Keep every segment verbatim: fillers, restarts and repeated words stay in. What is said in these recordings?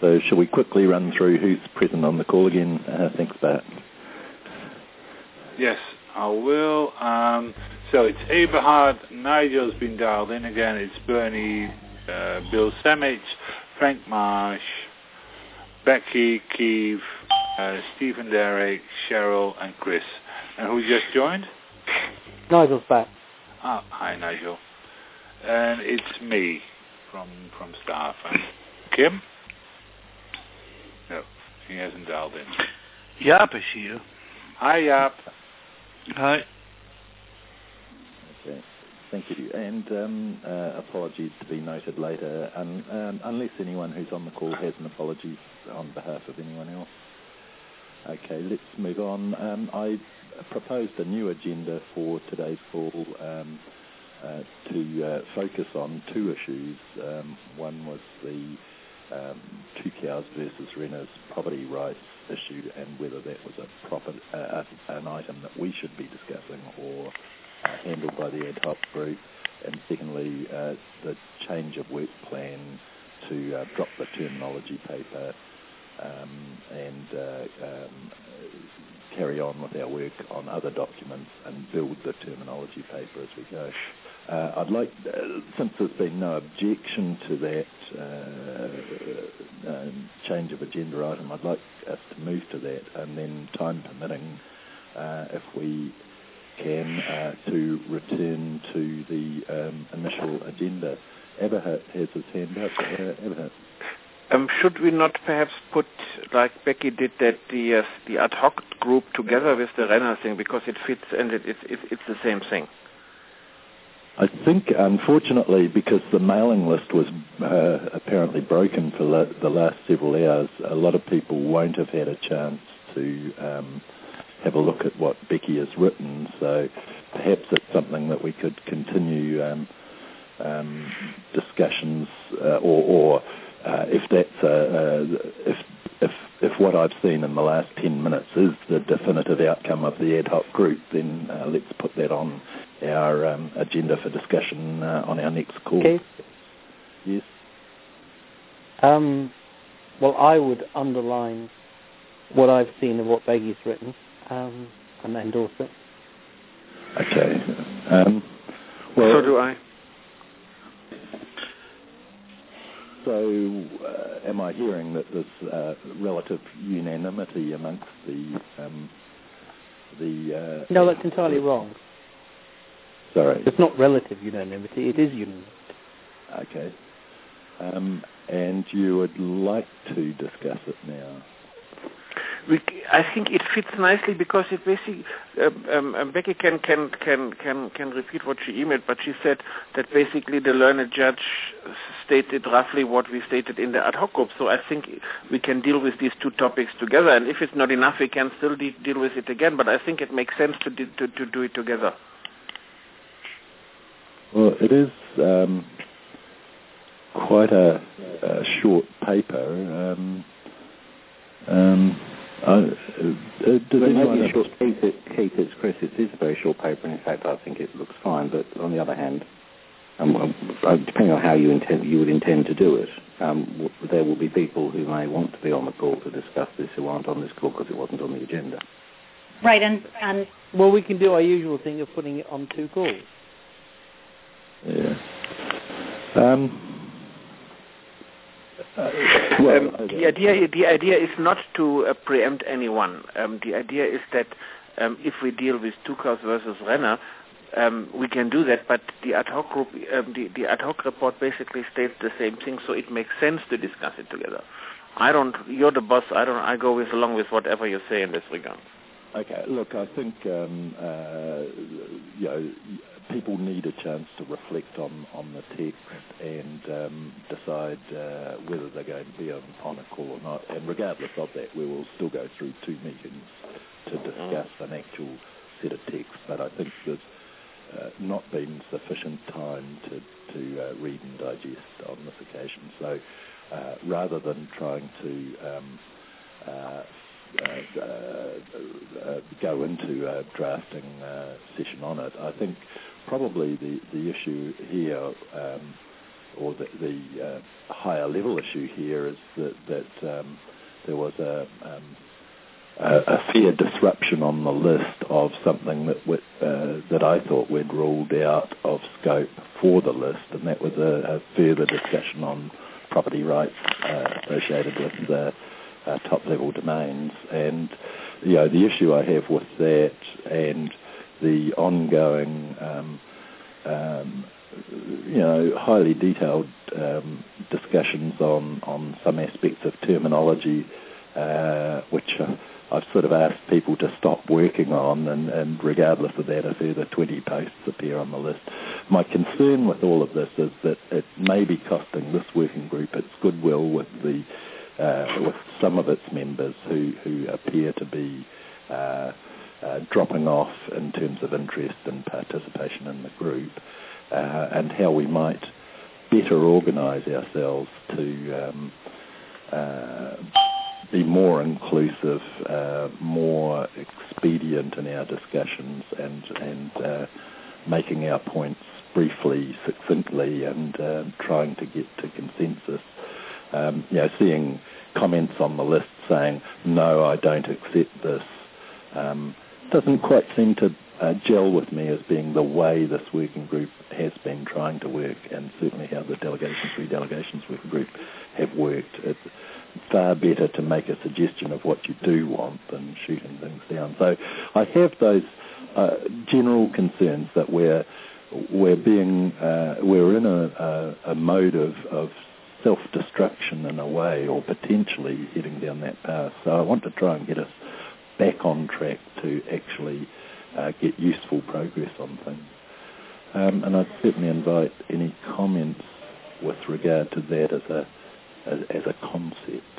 So shall we quickly run through who's present on the call again? Uh, thanks, Bart. Yes, I will. Um, so it's Eberhard, Nigel's been dialed in again, it's Bernie, uh, Bill Samich, Frank Marsh, Becky, Keeve, uh, Stephen Derrick, Cheryl and Chris. And who just joined? Nigel's back. Ah, hi Nigel. And it's me from from staff. And Kim? No, he hasn't dialed in. Jaap is here. Hi Jaap. Hi. Okay, thank you. And um, uh, apologies to be noted later, um, um, unless anyone who's on the call has an apology on behalf of anyone else. Okay, let's move on. Um, I proposed a new agenda for today's call um, uh, to uh, focus on two issues. Um, one was the um, Tucows versus Renner's property rights issue and whether that was a proper, uh, an item that we should be discussing or uh, handled by the ad hoc group. And secondly, uh, the change of work plan to uh, drop the terminology paper um, and uh, um, carry on with our work on other documents and build the terminology paper as we go. Uh, I'd like, uh, since there's been no objection to that uh, uh, change of agenda item, I'd like us to move to that, and then time permitting, uh, if we can, uh, to return to the um, initial agenda. Eberhard has his hand up. Uh, Eberhard. Um, should we not perhaps put, like Becky did, that the uh, the ad hoc group together with the Renner thing, because it fits and it, it, it, it's the same thing? I think, unfortunately, because the mailing list was uh, apparently broken for la- the last several hours, a lot of people won't have had a chance to um, have a look at what Becky has written. So perhaps it's something that we could continue um, um, discussions, uh, or, or uh, if that's uh, uh, if if if what I've seen in the last ten minutes is the definitive outcome of the ad hoc group, then uh, let's put that on our um, agenda for discussion uh, on our next call. Okay. Yes. Um, well, I would underline what I've seen of what Becky's written um, and endorse it. Okay. Um, well, so do I. So, uh, am I hearing that there's uh, relative unanimity amongst the um, the? Uh, no, that's entirely wrong. Sorry. It's not relative unanimity, it is unanimity. Okay. Um, and you would like to discuss it now? We, I think it fits nicely because it basically, um, um, Becky can, can, can, can, can repeat what she emailed, but she said that basically the learned judge stated roughly what we stated in the ad hoc group. So I think we can deal with these two topics together, and if it's not enough, we can still de- deal with it again, but I think it makes sense to, de- to, to do it together. Well, it is um, quite a, a short paper. Um, um, uh, uh, does anyone short, Keith, it, Keith, it's Chris. It is a very short paper, and in fact, I think it looks fine. But on the other hand, um, uh, depending on how you intend, you would intend to do it, um, w- there will be people who may want to be on the call to discuss this who aren't on this call because it wasn't on the agenda. Right, and, and well, we can do our usual thing of putting it on two calls. Yeah. Um, uh, well, um, the idea, the idea is not to uh, preempt anyone. Um, the idea is that um, if we deal with Tucows versus Renner, um, we can do that. But the ad hoc group, um, the, the ad hoc report basically states the same thing, so it makes sense to discuss it together. I don't. You're the boss. I don't. I go with along with whatever you say in this regard. Okay. Look, I think um, uh, you know. people need a chance to reflect on, on the text and um, decide uh, whether they're going to be on, on a call or not. And regardless of that, we will still go through two meetings to discuss an actual set of text. But I think there's uh, not been sufficient time to, to uh, read and digest on this occasion. So uh, rather than trying to um, uh, Uh, uh, uh, go into a drafting uh, session on it, I think probably the, the issue here um, or the, the uh, higher level issue here is that, that um, there was a, um, a, a fair disruption on the list of something that we, uh, that I thought we'd ruled out of scope for the list, and that was a, a further discussion on property rights uh, associated with uh, uh, top-level domains. And you know, the issue I have with that and the ongoing um, um, you know, highly detailed um, discussions on, on some aspects of terminology, uh, which uh, I've sort of asked people to stop working on, and, and regardless of that, a further twenty posts appear on the list. My concern with all of this is that it may be costing this working group its goodwill with the uh, with some of its members who, who appear to be uh, uh, dropping off in terms of interest and participation in the group. Uh, and how we might better organise ourselves to um, uh, be more inclusive, uh, more expedient in our discussions, and and uh, making our points briefly, succinctly, and uh, trying to get to consensus. Um, you know, seeing comments on the list saying, "No, I don't accept this," um, doesn't quite seem to Uh, gel with me as being the way this working group has been trying to work, and certainly how the delegations, three delegations working group have worked. It's far better to make a suggestion of what you do want than shooting things down. So I have those uh, general concerns that we're we're being uh, we're in a, a, a mode of, of self-destruction in a way, or potentially heading down that path. So I want to try and get us back on track to actually Uh, get useful progress on things. Um, and I'd certainly invite any comments with regard to that as a as, as a concept.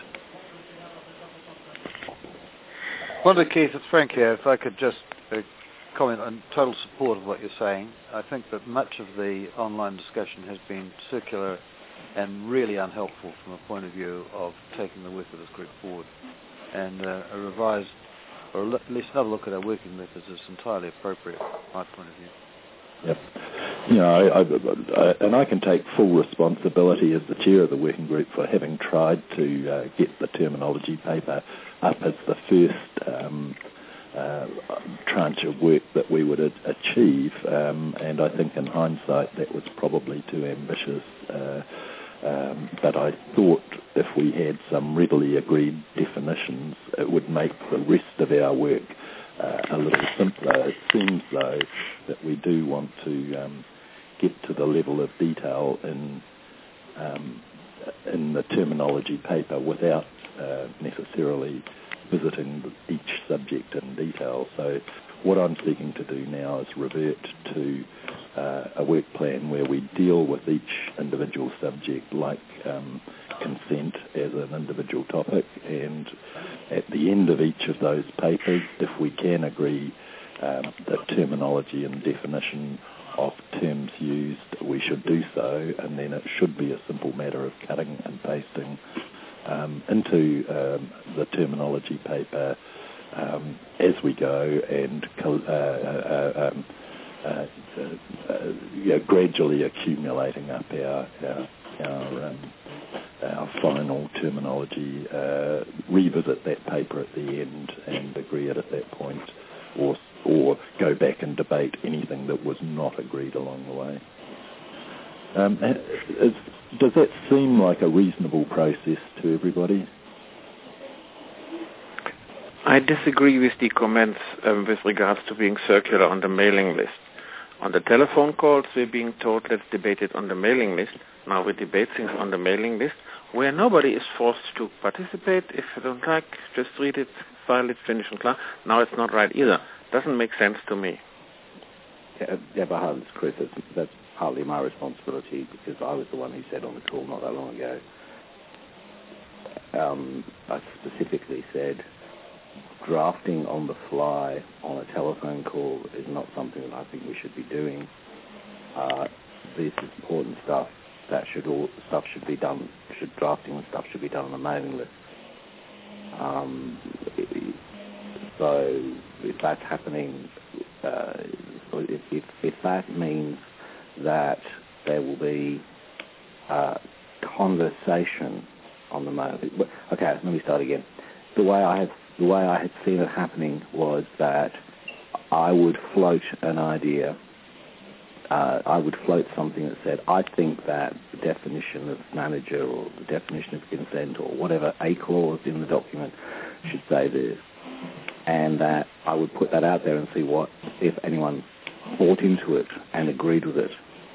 Wonder, Keith, it's Frank here. If I could just uh, comment on total support of what you're saying. I think that much of the online discussion has been circular and really unhelpful from a point of view of taking the work of this group forward. And uh, a revised, or at least another look at our working methods is entirely appropriate from my point of view. Yep. You know, I, I, I, and I can take full responsibility as the chair of the working group for having tried to uh, get the terminology paper up as the first um, uh, tranche of work that we would a- achieve. Um, and I think in hindsight that was probably too ambitious. Uh, Um, but I thought if we had some readily agreed definitions, it would make the rest of our work uh, a little simpler. It seems, though, that we do want to um, get to the level of detail in um, in the terminology paper without uh, necessarily visiting each subject in detail. So what I'm seeking to do now is revert to uh, a work plan where we deal with each individual subject like um, consent as an individual topic, and at the end of each of those papers, if we can agree um, the terminology and definition of terms used, we should do so, and then it should be a simple matter of cutting and pasting um, into um, the terminology paper Um, as we go, and uh, uh, um, uh, uh, uh, you know, gradually accumulating up our our our, um, our final terminology. Uh, revisit that paper at the end and agree it at that point, or or go back and debate anything that was not agreed along the way. Um, is, does that seem like a reasonable process to everybody? I disagree with the comments um, with regards to being circular on the mailing list. On the telephone calls, we're being told, let's debate it on the mailing list. Now we debate things on the mailing list, where nobody is forced to participate. If you don't like, just read it, file it, finish and clear. Now it's not right either. Doesn't make sense to me. Yeah, yeah but Chris, that's, that's partly my responsibility, because I was the one who said on the call not that long ago, um, I specifically said, drafting on the fly on a telephone call is not something that I think we should be doing. Uh, this is important stuff that should all stuff should be done. Should drafting and stuff should be done on the mailing list. Um, so if that's happening, uh, if, if if that means that there will be uh, conversation on the moment. Okay, let me start again. The way I had the way I had seen it happening was that I would float an idea. Uh, I would float something that said, I think that the definition of manager or the definition of consent or whatever, a clause in the document should say this. And that I would put that out there and see what, if anyone bought into it and agreed with it.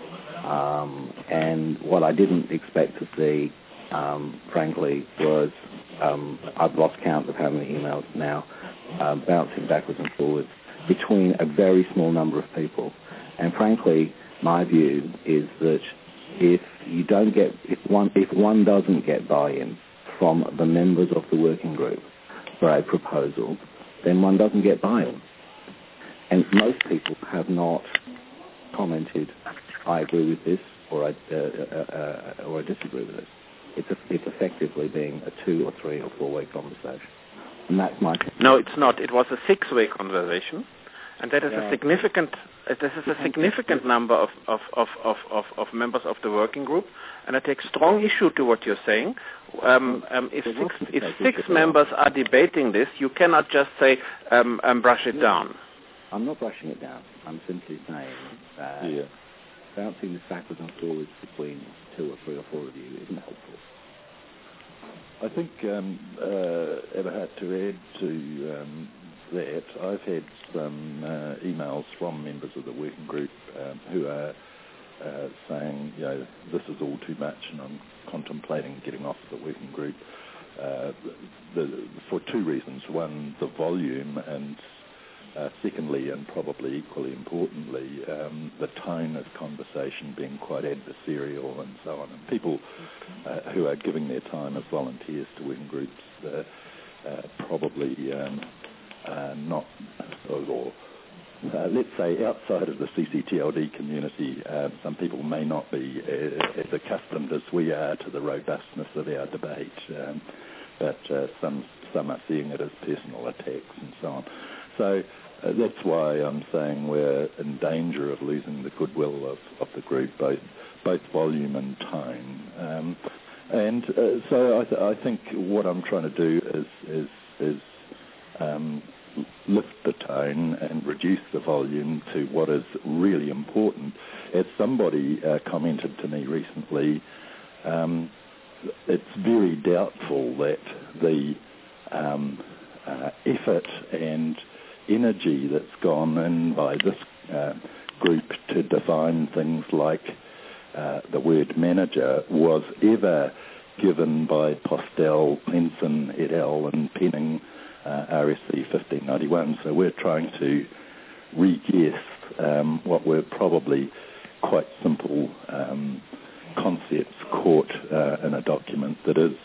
Um, and what I didn't expect to see, um, frankly, was um, I've lost count of how many emails now, uh, bouncing backwards and forwards between a very small number of people. And frankly, my view is that if you don't get, if one, if one doesn't get buy-in from the members of the working group for a proposal, then one doesn't get buy-in. And most people have not commented, I agree with this, or I, uh, uh, uh, or I disagree with this. It's, a, it's effectively being a two or three or four-way conversation. And that's my... No, it's not. It was a six-way conversation. And that is yeah. a significant. Uh, this is a significant number of, of, of, of, of, of members of the working group, and I take strong issue to what you're saying. Um, um, if six, if six members are debating this, you cannot just say um, um, brush it down. I'm not brushing it down. I'm simply saying that yeah. bouncing this backwards and forwards between two or three or four of you isn't helpful. I think um, uh, Eberhard, to add to um, that, I've had some uh, emails from members of the working group um, who are uh, saying, you know, this is all too much and I'm contemplating getting off the working group uh, the, for two reasons. One, the volume, and uh, secondly, and probably equally importantly, um, the tone of conversation being quite adversarial and so on. And people uh, who are giving their time as volunteers to working groups uh, uh, probably... Um, Uh, not, or uh, let's say outside of the C C T L D community, uh, some people may not be uh, as accustomed as we are to the robustness of our debate, um, but uh, some some are seeing it as personal attacks and so on. So uh, that's why I'm saying we're in danger of losing the goodwill of, of the group, both both volume and tone. Um, and uh, so I, th- I think what I'm trying to do is is is Um, lift the tone and reduce the volume to what is really important. As somebody uh, commented to me recently, um, it's very doubtful that the um, uh, effort and energy that's gone in by this uh, group to define things like uh, the word manager was ever given by Postel, Henson et al. And Penning, Uh, R S C fifteen ninety-one, so we're trying to re-guess um, what were probably quite simple um, concepts caught uh, in a document that is,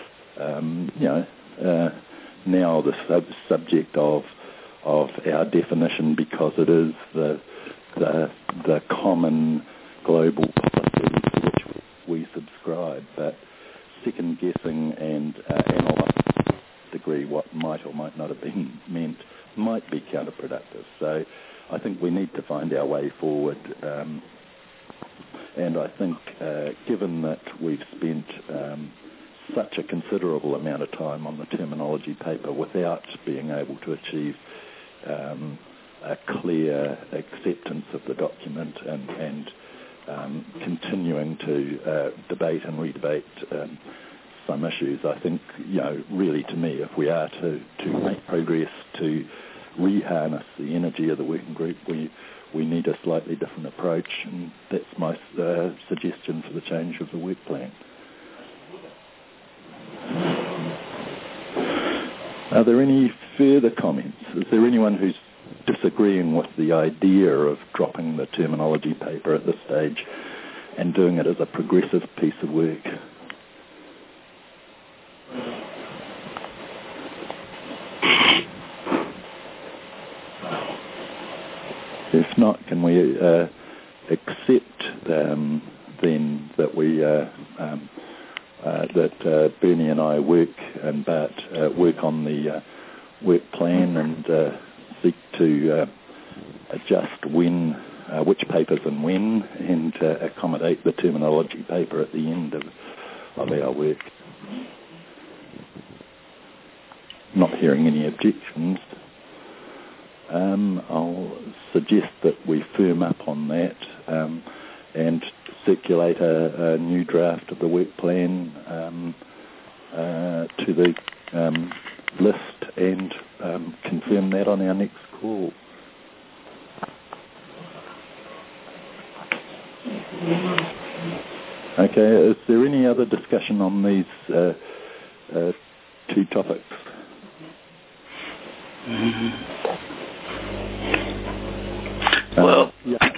um, you know, uh, now the sub- subject of of our definition because it is the the, the common global policy to which we subscribe, but second guessing and uh, analysing degree what might or might not have been meant might be counterproductive. So I think we need to find our way forward, um, and I think uh, given that we've spent um, such a considerable amount of time on the terminology paper without being able to achieve um, a clear acceptance of the document and, and um, continuing to uh, debate and re-debate um, some issues, I think, you know, really to me, if we are to, to make progress to re-harness the energy of the working group, we we need a slightly different approach, and that's my uh, suggestion for the change of the work plan. Are there any further comments? Is there anyone who's disagreeing with the idea of dropping the terminology paper at this stage and doing it as a progressive piece of work? If not, can we uh, accept um, then that we uh, um, uh, that uh, Bernie and I work and Bart uh, work on the uh, work plan and uh, seek to uh, adjust when uh, which papers and when, and uh, accommodate the terminology paper at the end of, of our work. Not hearing any objections, um, I'll suggest that we firm up on that um, and circulate a, a new draft of the work plan um, uh, to the um, list and um, confirm that on our next call. Okay, is there any other discussion on these uh, uh, two topics? Mm-hmm. Well, uh, yeah.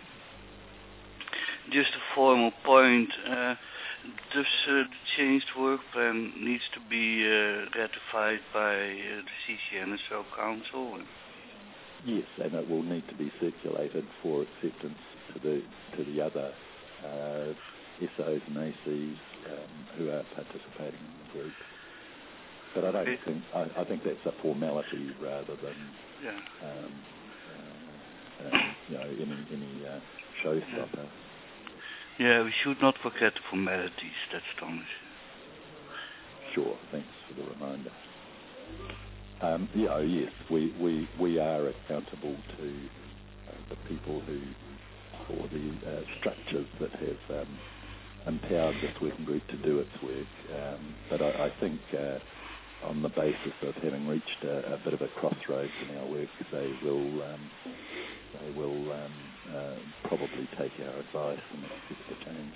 Just a formal point. Uh, does uh, the changed work plan needs to be uh, ratified by uh, the C C N S O Council? Yes, and it will need to be circulated for acceptance to the to the other uh, S Os and A Cs um, who are participating in the group. But I don't okay. think I, I think that's a formality rather than yeah. um, uh, uh, you know any any uh, showstopper. Yeah. Yeah, we should not forget the formalities, that's Thomas. Sure, thanks for the reminder. Um, yeah, oh yes, we, we, we are accountable to uh, the people who, or the uh, structures that have um, empowered this working group to do its work. Um, but I, I think uh, on the basis of having reached a, a bit of a crossroads in our work, they will um, they will um, uh, probably take our advice and accept the change.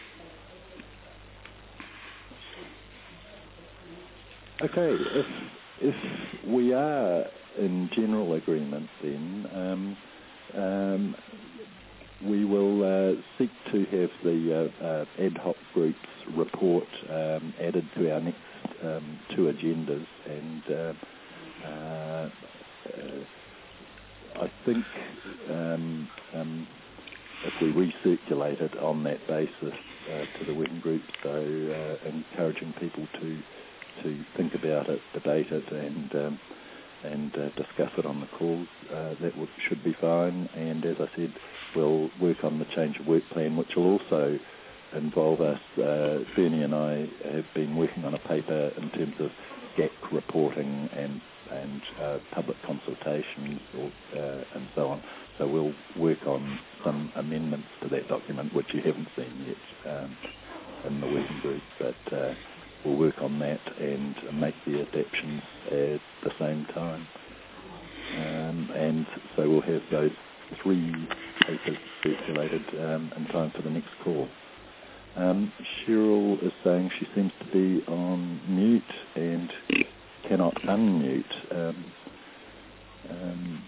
Okay, if if we are in general agreement, then um, um, we will uh, seek to have the uh, uh, ad hoc group's report um, added to our next um, two agendas, and uh, uh, uh, I think um, um, if we recirculate it on that basis uh, to the working group, so uh, encouraging people to to think about it, debate it, and um, and uh, discuss it on the calls, uh, that would, should be fine. And as I said, we'll work on the change of work plan, which will also involve us. Uh, Bernie and I have been working on a paper in terms of G A C reporting and and uh, public consultations or, uh, and so on. So we'll work on some amendments to that document, which you haven't seen yet um, in the working group, but uh, we'll work on that and make the adaptations at the same time. Um, and so we'll have those three papers circulated um, in time for the next call. Um, Cheryl is saying she seems to be on mute and cannot unmute. Um, um,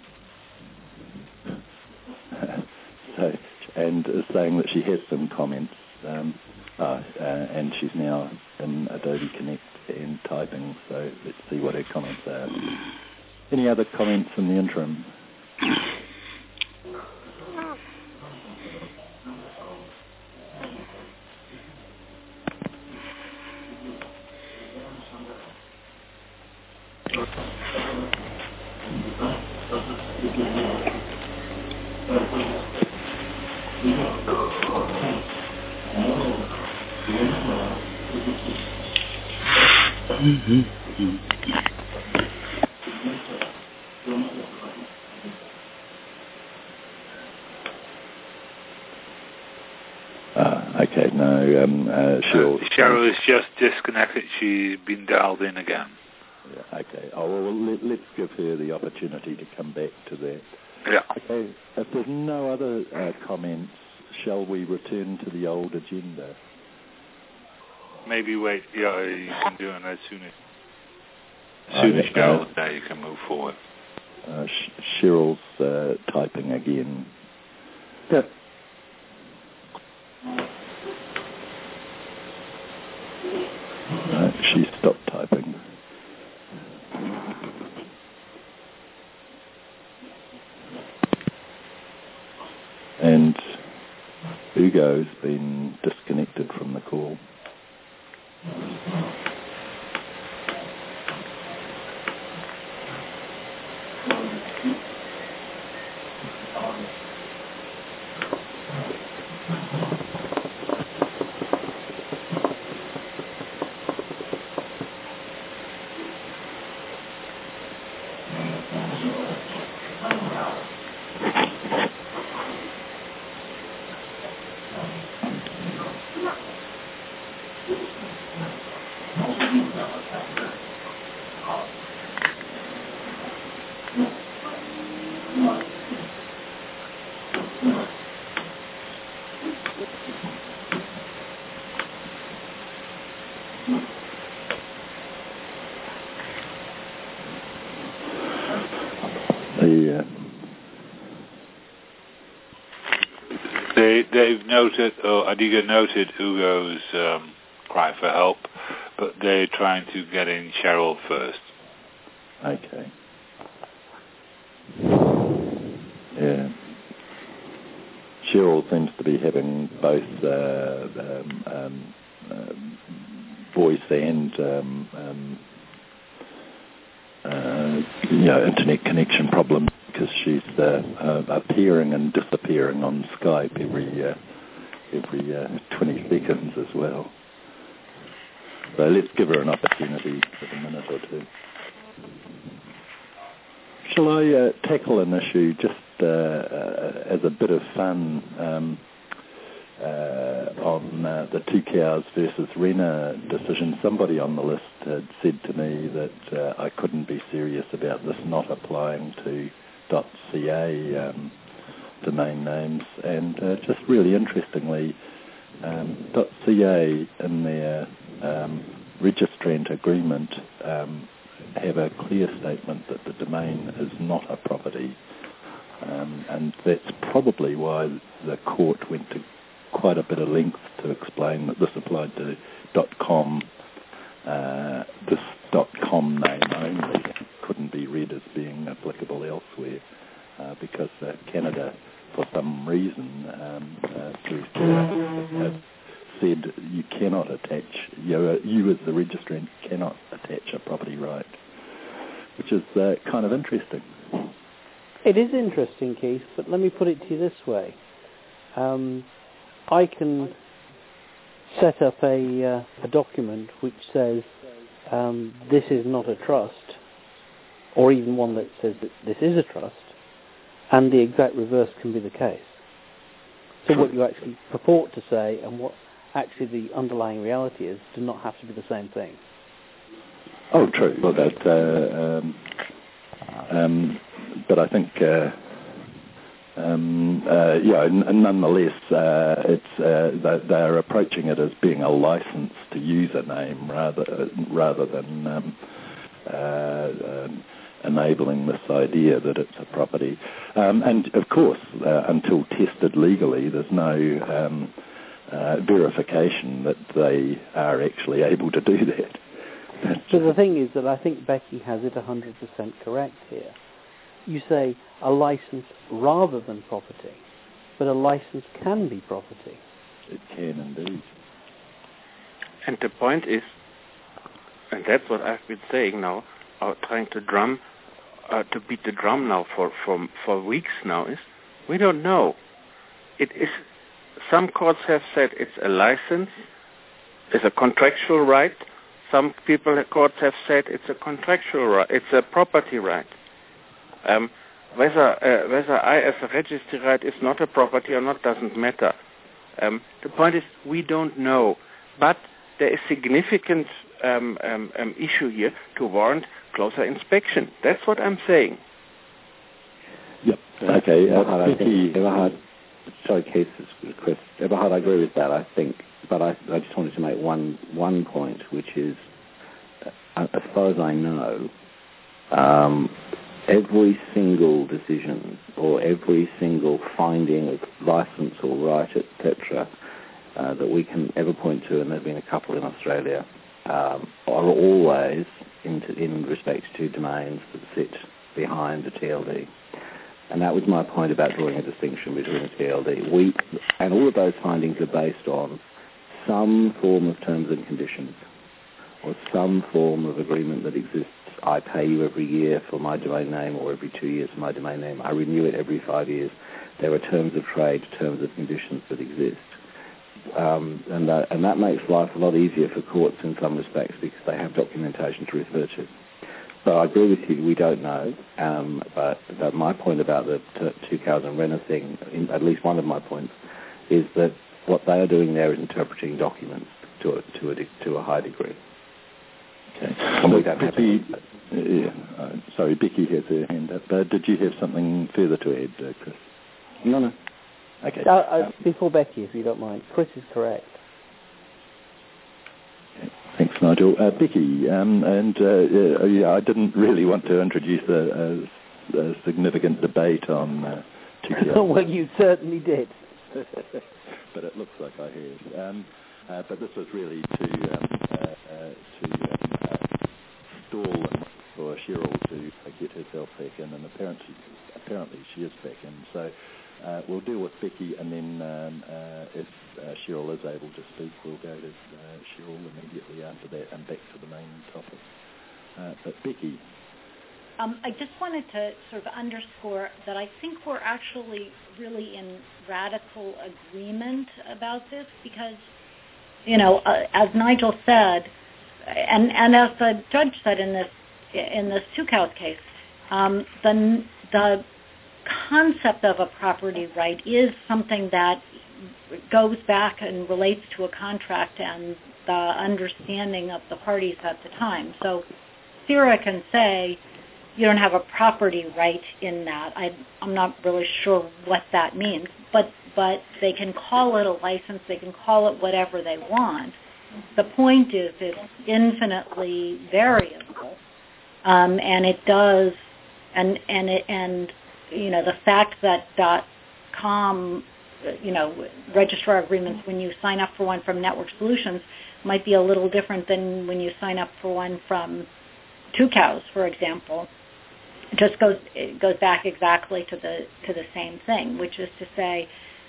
so, and is saying that she has some comments, um, uh, uh, and she's now in Adobe Connect and typing, so let's see what her comments are. Any other comments in the interim? Mm-hmm. Uh, okay, no, um, uh, Cheryl... Uh, Cheryl is just disconnected. She's been dialed in again. Yeah, okay. Oh, well, let, let's give her the opportunity to come back to that. Yeah. Okay, if there's no other uh, comments, shall we return to the old agenda? Maybe wait. Yeah, you can do it as soon as... As soon as Cheryl's there, you can move forward. Uh, Sh- Cheryl's uh, typing again. Yeah. Uh, she stopped typing. And Hugo's been disconnected from the call. they, they've noted, or Adiga noted Ugo's um, cry for help, but they're trying to get in Cheryl first. Okay. Yeah. Cheryl seems to be having both uh, um, um, uh, voice and um, um, uh, you know, internet connection problems, because she's uh, uh, appearing and disappearing on Skype every uh, every uh, twenty seconds as well. So let's give her an opportunity for a minute or two. Shall I uh, tackle an issue just uh, uh, as a bit of fun um, uh, on uh, the Two Cows versus Renner decision? Somebody on the list had said to me that uh, I couldn't be serious about this not applying to .ca um, domain names, and uh, just really interestingly, um, .ca in their um, registrant agreement um, have a clear statement that the domain is not a property, um, and that's probably why the court went to quite a bit of length to explain that this applied to .com, uh, this .com name only couldn't be read as being applicable elsewhere, uh, because uh, Canada, for some reason, um, uh, through uh, said you cannot attach, you, you as the registrant cannot attach a property right, which is uh, kind of interesting. It is interesting, Keith, but let me put it to you this way. Um, I can set up a, uh, a document which says um, this is not a trust, or even one that says that this is a trust, and the exact reverse can be the case. So what you actually purport to say and what actually the underlying reality is do not have to be the same thing. Oh, true. Well, that, uh, um, um, but I think, uh, um, uh, yeah, n- nonetheless, uh, it's uh, they, they're approaching it as being a license to use a name rather uh, rather than um, uh, um, enabling this idea that it's a property. Um, and of course, uh, until tested legally, there's no um, uh, verification that they are actually able to do that. So the thing is that I think Becky has it one hundred percent correct here. You say a license rather than property, but a license can be property. It can indeed. And the point is, and that's what I've been saying now, uh, trying to drum, uh, to beat the drum now for, for, for weeks now, is we don't know. It is, some courts have said it's a license, it's a contractual right. Some people in courts have said it's a contractual right, it's a property right. Um, whether uh, whether I as a registry right is not a property or not doesn't matter. Um, the point is we don't know, but there is significant um, um, um, issue here to warrant closer inspection. That's what I'm saying. Yep. Okay. Uh, Eberhard, I think, Eberhard, sorry, Keith, Chris. Eberhard, I agree with that. I think. But I, I just wanted to make one one point, which is, uh, as far as I know, um, every single decision or every single finding of license or right, et cetera, uh, that we can ever point to, and there have been a couple in Australia, um, are always in, to, in respect to domains that sit behind the T L D. And that was my point about drawing a distinction between the T L D. We, and all of those findings are based on some form of terms and conditions or some form of agreement that exists. I pay you every year for my domain name, or every two years for my domain name. I renew it every five years. There are terms of trade, terms of conditions that exist. Um, and, uh, and that makes life a lot easier for courts in some respects because they have documentation to refer to. So I agree with you, we don't know. Um, but, but my point about the t- Two Cows and Renner thing, in, at least one of my points, is that what they are doing there is interpreting documents to a, to a, to a high degree. Okay. And we don't have Becky, uh, yeah, uh, sorry, Becky has her hand up. Uh, did you have something further to add, uh, Chris? No, no. Okay. Uh, uh, before Becky, if you don't mind, Chris is correct. Okay. Thanks, Nigel. Uh, Becky, um, and uh, yeah, I didn't really want to introduce a, a, a significant debate on uh, Two Cows. Well, you certainly did. but it looks like I have. Um, uh, but this was really to um, uh, uh, to um, uh, stall and for Cheryl to uh, get herself back in, and apparently, apparently she is back in. So uh, we'll deal with Becky, and then um, uh, if uh, Cheryl is able to speak, we'll go to uh, Cheryl immediately after that and back to the main topic. Uh, but Becky. Um, I just wanted to sort of underscore that I think we're actually really in radical agreement about this because, you know, uh, as Nigel said, and, and as the judge said in this in this Two Cows case, um, the the concept of a property right is something that goes back and relates to a contract and the understanding of the parties at the time. So Sarah can say, you don't have a property right in that. I, I'm not really sure what that means, but but they can call it a license. They can call it whatever they want. The point is it's infinitely variable, um, and it does, and and it, and you know the fact that dot com, you know, registrar agreements when you sign up for one from Network Solutions might be a little different than when you sign up for one from Two Cows, for example. It just goes it goes back exactly to the to the same thing, which is to say,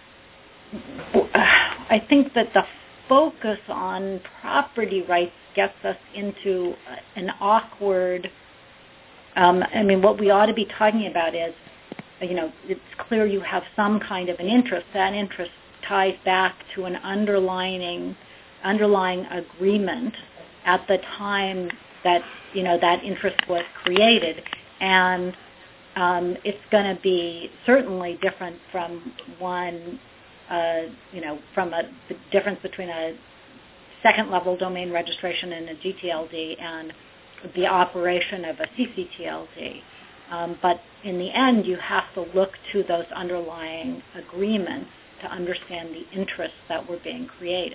I think that the focus on property rights gets us into an awkward. Um, I mean, what we ought to be talking about is, you know, it's clear you have some kind of an interest. That interest ties back to an underlying underlying agreement at the time that you know that interest was created. And um, it's going to be certainly different from one, uh, you know, from a the difference between a second-level domain registration and a G T L D and the operation of a C C T L D. Um, but in the end, you have to look to those underlying agreements to understand the interests that were being created.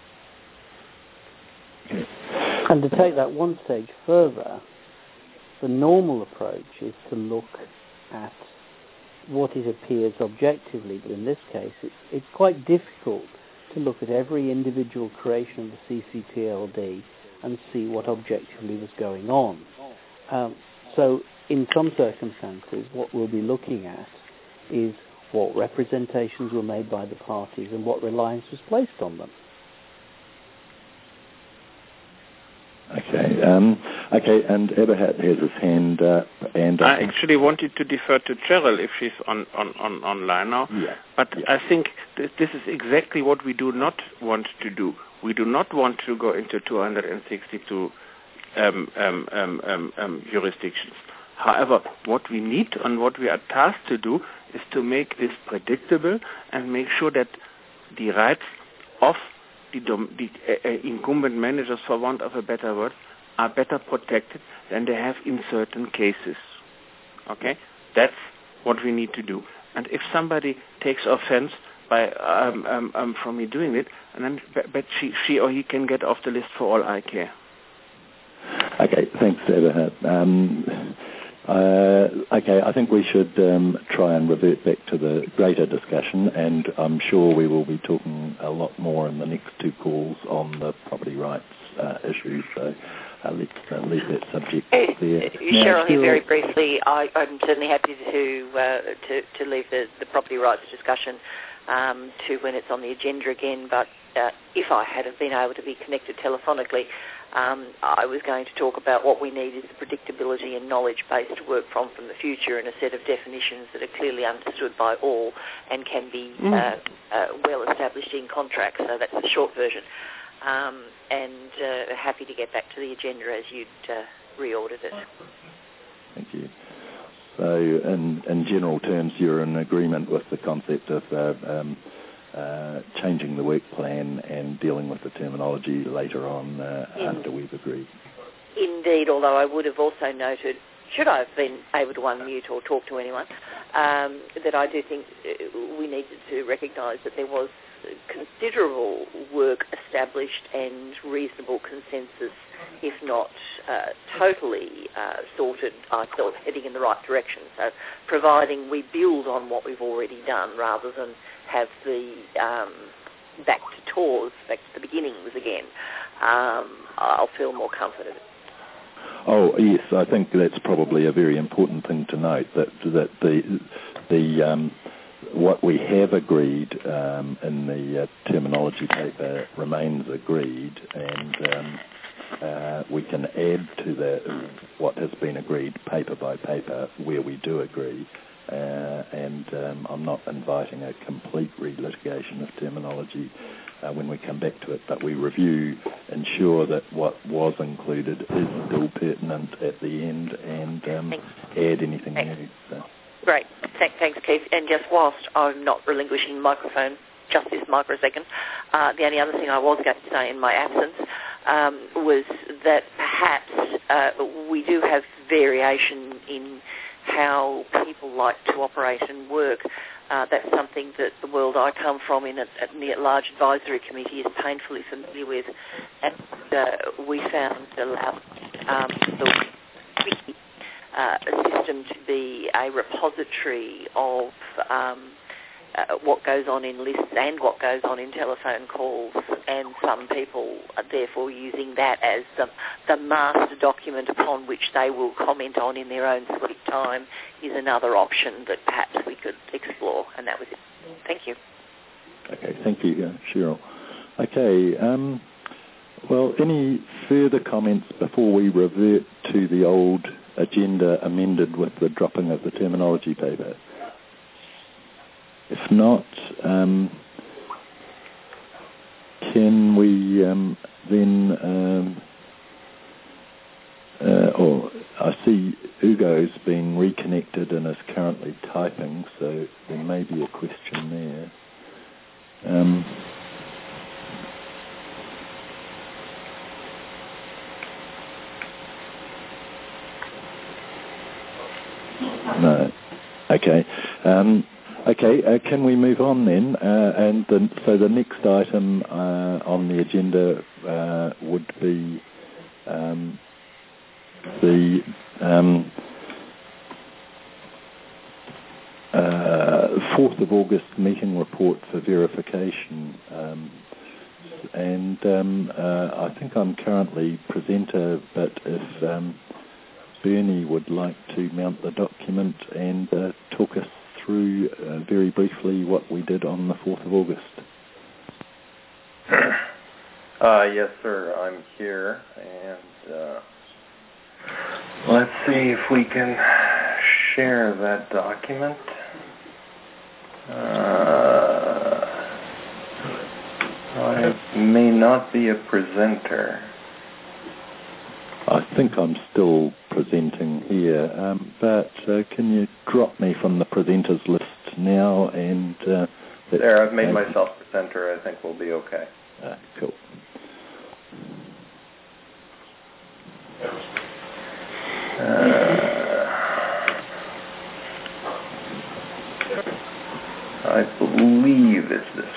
And to take that one stage further, the normal approach is to look at what it appears objectively, but in this case it's, it's quite difficult to look at every individual creation of the C C T L D and see what objectively was going on. Um, so in some circumstances what we'll be looking at is what representations were made by the parties and what reliance was placed on them. Okay, um, okay, and Eberhard has his hand up, and I actually wanted to defer to Cheryl if she's on, on, on online now. Yeah, but yeah. I think th- this is exactly what we do not want to do. We do not want to go into two hundred sixty-two um, um, um, um, um, jurisdictions. However, what we need and what we are tasked to do is to make this predictable and make sure that the rights of the, dom- the uh, uh, incumbent managers, for want of a better word, are better protected than they have in certain cases. Okay? That's what we need to do. And if somebody takes offense by um, um, um, from me doing it, and then but she, she or he can get off the list for all I care. Okay, thanks, Eberhard. Um, uh, okay, I think we should um, try and revert back to the greater discussion, and I'm sure we will be talking a lot more in the next two calls on the property rights uh, issue. So uh, let's uh, leave that subject hey, there. Cheryl, here very briefly. I, I'm certainly happy to, uh, to to leave the, the property rights discussion um, to when it's on the agenda again. But uh, if I had have been able to be connected telephonically, Um, I was going to talk about what we need is the predictability and knowledge base to work from from the future and a set of definitions that are clearly understood by all and can be mm. uh, uh, well established in contracts. So that's the short version. Um, and uh, happy to get back to the agenda as you'd uh, reordered it. Thank you. So in, in general terms, you're in agreement with the concept of uh, um, Uh, changing the work plan and dealing with the terminology later on uh, after we've agreed. Indeed, although I would have also noted, should I have been able to unmute or talk to anyone, um, that I do think we needed to recognise that there was considerable work established and reasonable consensus, if not uh, totally uh, sorted, I thought heading in the right direction. So providing we build on what we've already done rather than have the um, back to tours, back to the beginnings again, um, I'll feel more confident. Oh yes, I think that's probably a very important thing to note, that that the the um, what we have agreed um, in the uh, terminology paper remains agreed, and um, uh, we can add to that what has been agreed paper by paper where we do agree. Uh, and um, I'm not inviting a complete relitigation of terminology uh, when we come back to it, but we review, ensure that what was included is still pertinent at the end, and um, add anything Thanks. new. So. Great. Th- thanks, Keith. And just whilst I'm not relinquishing the microphone just this microsecond, uh, the only other thing I was going to say in my absence um, was that perhaps uh, we do have variation in how people like to operate and work. Uh, that's something that the world I come from in, a, in the Large Advisory Committee is painfully familiar with, and uh, we found allowed um, the wiki uh, system to be a repository of um, uh, what goes on in lists and what goes on in telephone calls, and some people are therefore using that as the, the master document upon which they will comment on in their own sweet time is another option that perhaps we could explore, and that was it. Thank you. Okay, thank you, uh, Cheryl. Okay, um, well, any further comments before we revert to the old agenda amended with the dropping of the terminology paper? If not, um, can we um, then, um, uh, or I see Ugo's been reconnected and is currently typing, so there may be a question there. Um, no. Okay. Um, Okay, uh, can we move on then? Uh, and the, so the next item uh, on the agenda uh, would be um, the um, uh, fourth of August meeting report for verification. Um, and um, uh, I think I'm currently presenter, but if um, Bernie would like to mount the document and uh, talk us through uh, very briefly what we did on the fourth of August. Uh, yes, sir. I'm here, and uh, let's see if we can share that document. Uh, I may not be a presenter. I think I'm still presenting here, um, but uh, can you drop me from the presenters list now? And uh, there, I've made myself presenter. I think we'll be okay. Uh, cool. Uh, I believe it's this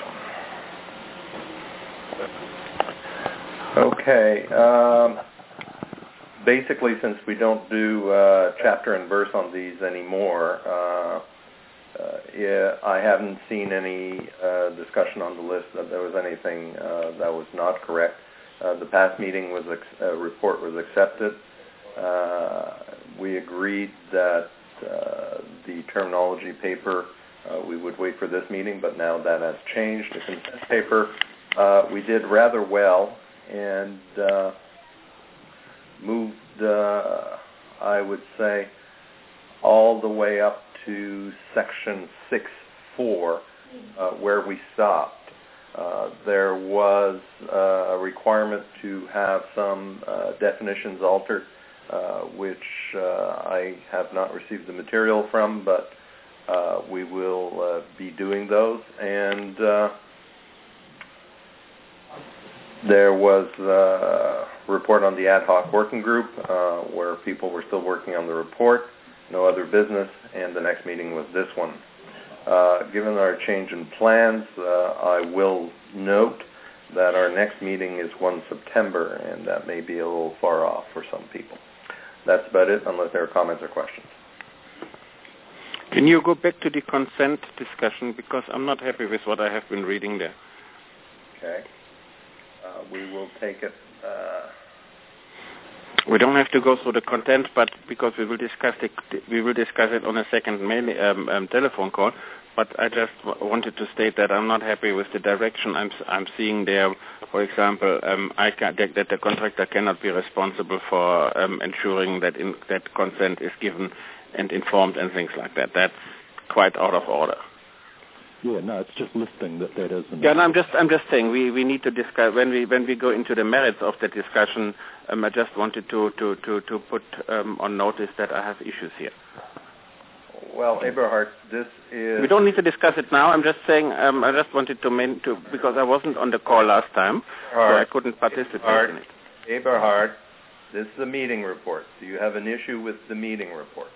one. Okay. Um, Basically, since we don't do uh, chapter and verse on these anymore, uh, uh, yeah, I haven't seen any uh, discussion on the list that there was anything uh, that was not correct. Uh, the past meeting was ex- uh, report was accepted. Uh, we agreed that uh, the terminology paper uh, we would wait for this meeting, but now that has changed. The consent paper uh, we did rather well, and uh, moved, uh, I would say, all the way up to section six four, uh, where we stopped. Uh, there was uh, a requirement to have some uh, definitions altered, uh, which uh, I have not received the material from, but uh, we will uh, be doing those. And uh, there was a report on the ad hoc working group uh, where people were still working on the report, no other business, and the next meeting was this one. Uh, given our change in plans, uh, I will note that our next meeting is the first of September, and that may be a little far off for some people. That's about it, unless there are comments or questions. Can you go back to the consent discussion, because I'm not happy with what I have been reading there. Okay. Uh, we will take it. Uh, we don't have to go through the content, but because we will discuss it, we will discuss it on a second mail, um, um, telephone call. But I just w- wanted to state that I'm not happy with the direction I'm I'm seeing there. For example, um, I can, that, that the contractor cannot be responsible for um, ensuring that in, that consent is given and informed and things like that. That's quite out of order. Yeah, no, it's just listing that that isn't. Yeah, no, I'm just I'm just saying we, we need to discuss when we when we go into the merits of the discussion. Um, I just wanted to to to to put um, on notice that I have issues here. Well, Eberhard, this is... We don't need to discuss it now. I'm just saying um, I just wanted to, main, to because I wasn't on the call last time, Eberhard, so I couldn't participate Eberhard, in it. Eberhard, this is a meeting report. Do you have an issue with the meeting report?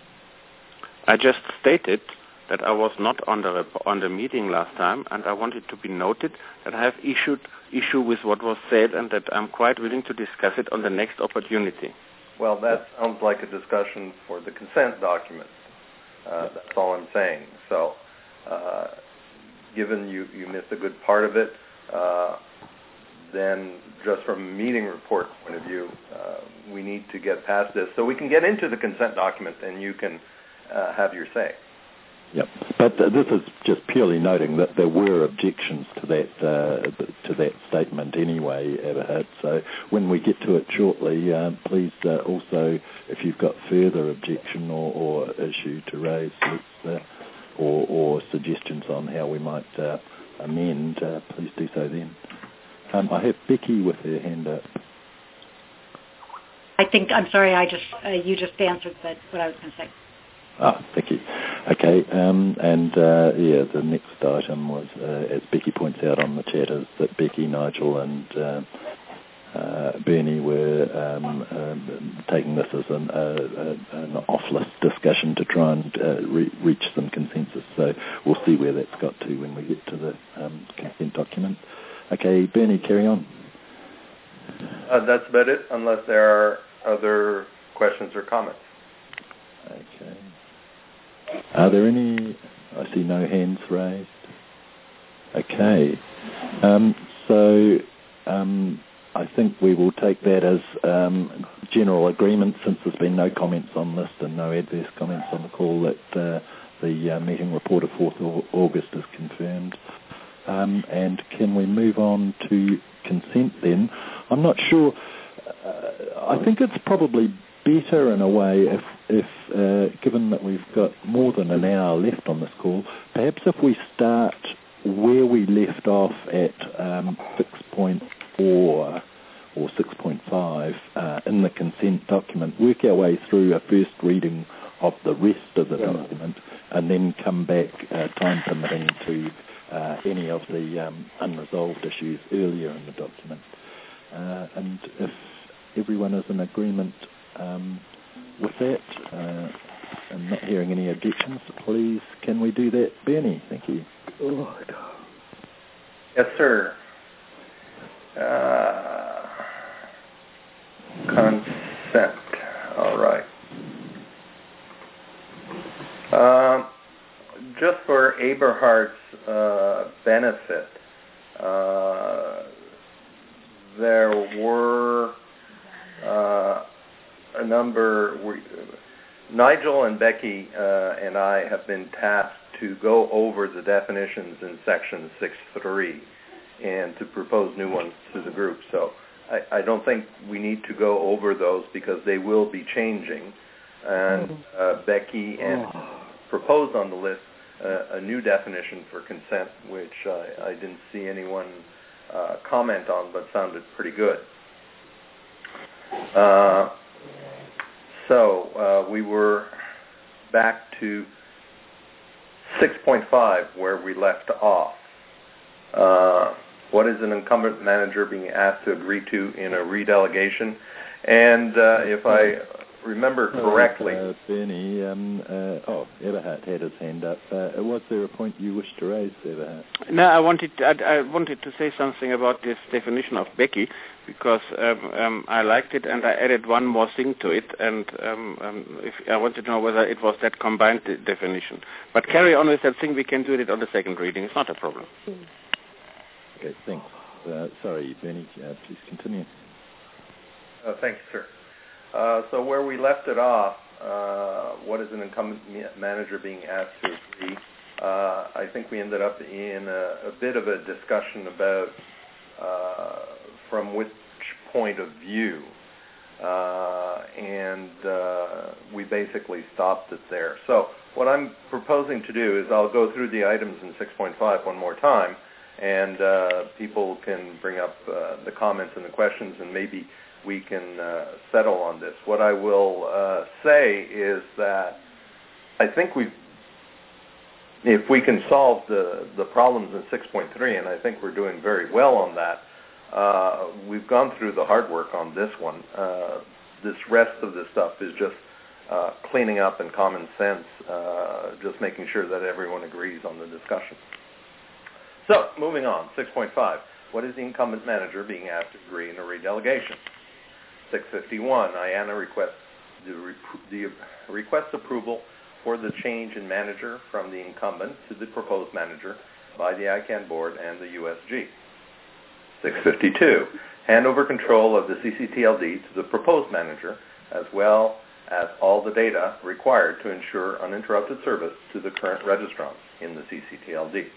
I just stated that I was not on the rep- on the meeting last time, and I wanted to be noted that I have issued issue with what was said, and that I'm quite willing to discuss it on the next opportunity. Well, that sounds like a discussion for the consent document. Uh, that's all I'm saying. So, uh, given you, you missed a good part of it, uh, then just from a meeting report point of view, uh, we need to get past this so we can get into the consent document and you can uh, have your say. Yep, but uh, this is just purely noting that there were objections to that uh, to that statement anyway, Eberhard. So when we get to it shortly, uh, please uh, also, if you've got further objection or, or issue to raise, uh, or, or suggestions on how we might uh, amend, uh, please do so then. Um, I have Becky with her hand up. I think, I'm sorry, I just uh, you just answered that, what I was going to say. Ah, thank you. Okay, um, and uh, yeah, the next item was, uh, as Becky points out on the chat, is that Becky, Nigel, and uh, uh, Bernie were um, um, taking this as an, uh, an off-list discussion to try and uh, re- reach some consensus. So we'll see where that's got to when we get to the um, consent document. Okay, Bernie, carry on. Uh, that's about it, unless there are other questions or comments. Okay. Are there any? I see no hands raised. Okay. Um, so um, I think we will take that as um, general agreement, since there's been no comments on this and no adverse comments on the call, that uh, the uh, meeting report of fourth of August is confirmed. Um, and can we move on to consent then? I'm not sure. Uh, I think it's probably better in a way if, if uh, given that we've got more than an hour left on this call, perhaps if we start where we left off at um, six point four or six point five uh, in the consent document, work our way through a first reading of the rest of the yeah. document, and then come back, uh, time permitting, to uh, any of the um, unresolved issues earlier in the document. Uh, and if everyone is in agreement Um, with that, uh, and not hearing any objections, please, can we do that, Bernie? Thank you. Oh, yes, sir. Uh, consent. All right. Um, just for Eberhard's uh, benefit, uh, there were uh, a number. We, Nigel and Becky uh, and I have been tasked to go over the definitions in section six point three and to propose new ones to the group. So I, I don't think we need to go over those because they will be changing. And uh, Becky and proposed on the list uh, a new definition for consent, which I, I didn't see anyone uh, comment on, but sounded pretty good. Uh, So uh, we were back to six point five where we left off. Uh, what is an incumbent manager being asked to agree to in a redelegation? And uh, if I remember Oh, correctly... Uh, Bernie, um, uh, oh, Eberhard had his hand up. Uh, was there a point you wished to raise, Eberhard? No, I wanted to, I, I wanted to say something about this definition of Becky, because um, um, I liked it and I added one more thing to it, and um, um, if I wanted to know whether it was that combined de- definition. But carry on with that thing, we can do it on the second reading, it's not a problem. Okay, thanks. Uh, sorry, Bernie, uh, please continue. Uh, thank you, sir. Uh, so where we left it off, uh, what is an incumbent manager being asked to agree? Uh, I think we ended up in a, a bit of a discussion about uh, from which point of view, uh, and uh, we basically stopped it there. So what I'm proposing to do is I'll go through the items in six point five one more time, and uh, people can bring up uh, the comments and the questions, and maybe we can uh, settle on this. What I will uh, say is that I think we, if we can solve the, the problems in six point three, and I think we're doing very well on that, uh, we've gone through the hard work on this one. Uh, this rest of the stuff is just uh, cleaning up and common sense, uh, just making sure that everyone agrees on the discussion. So, moving on, six point five. What is the incumbent manager being asked to agree in a redelegation? six fifty-one, I A N A requests the, rep- the request approval for the change in manager from the incumbent to the proposed manager by the I CANN board and the U S G. six fifty-two, hand over control of the C C T L D to the proposed manager, as well as all the data required to ensure uninterrupted service to the current registrants in the C C T L D.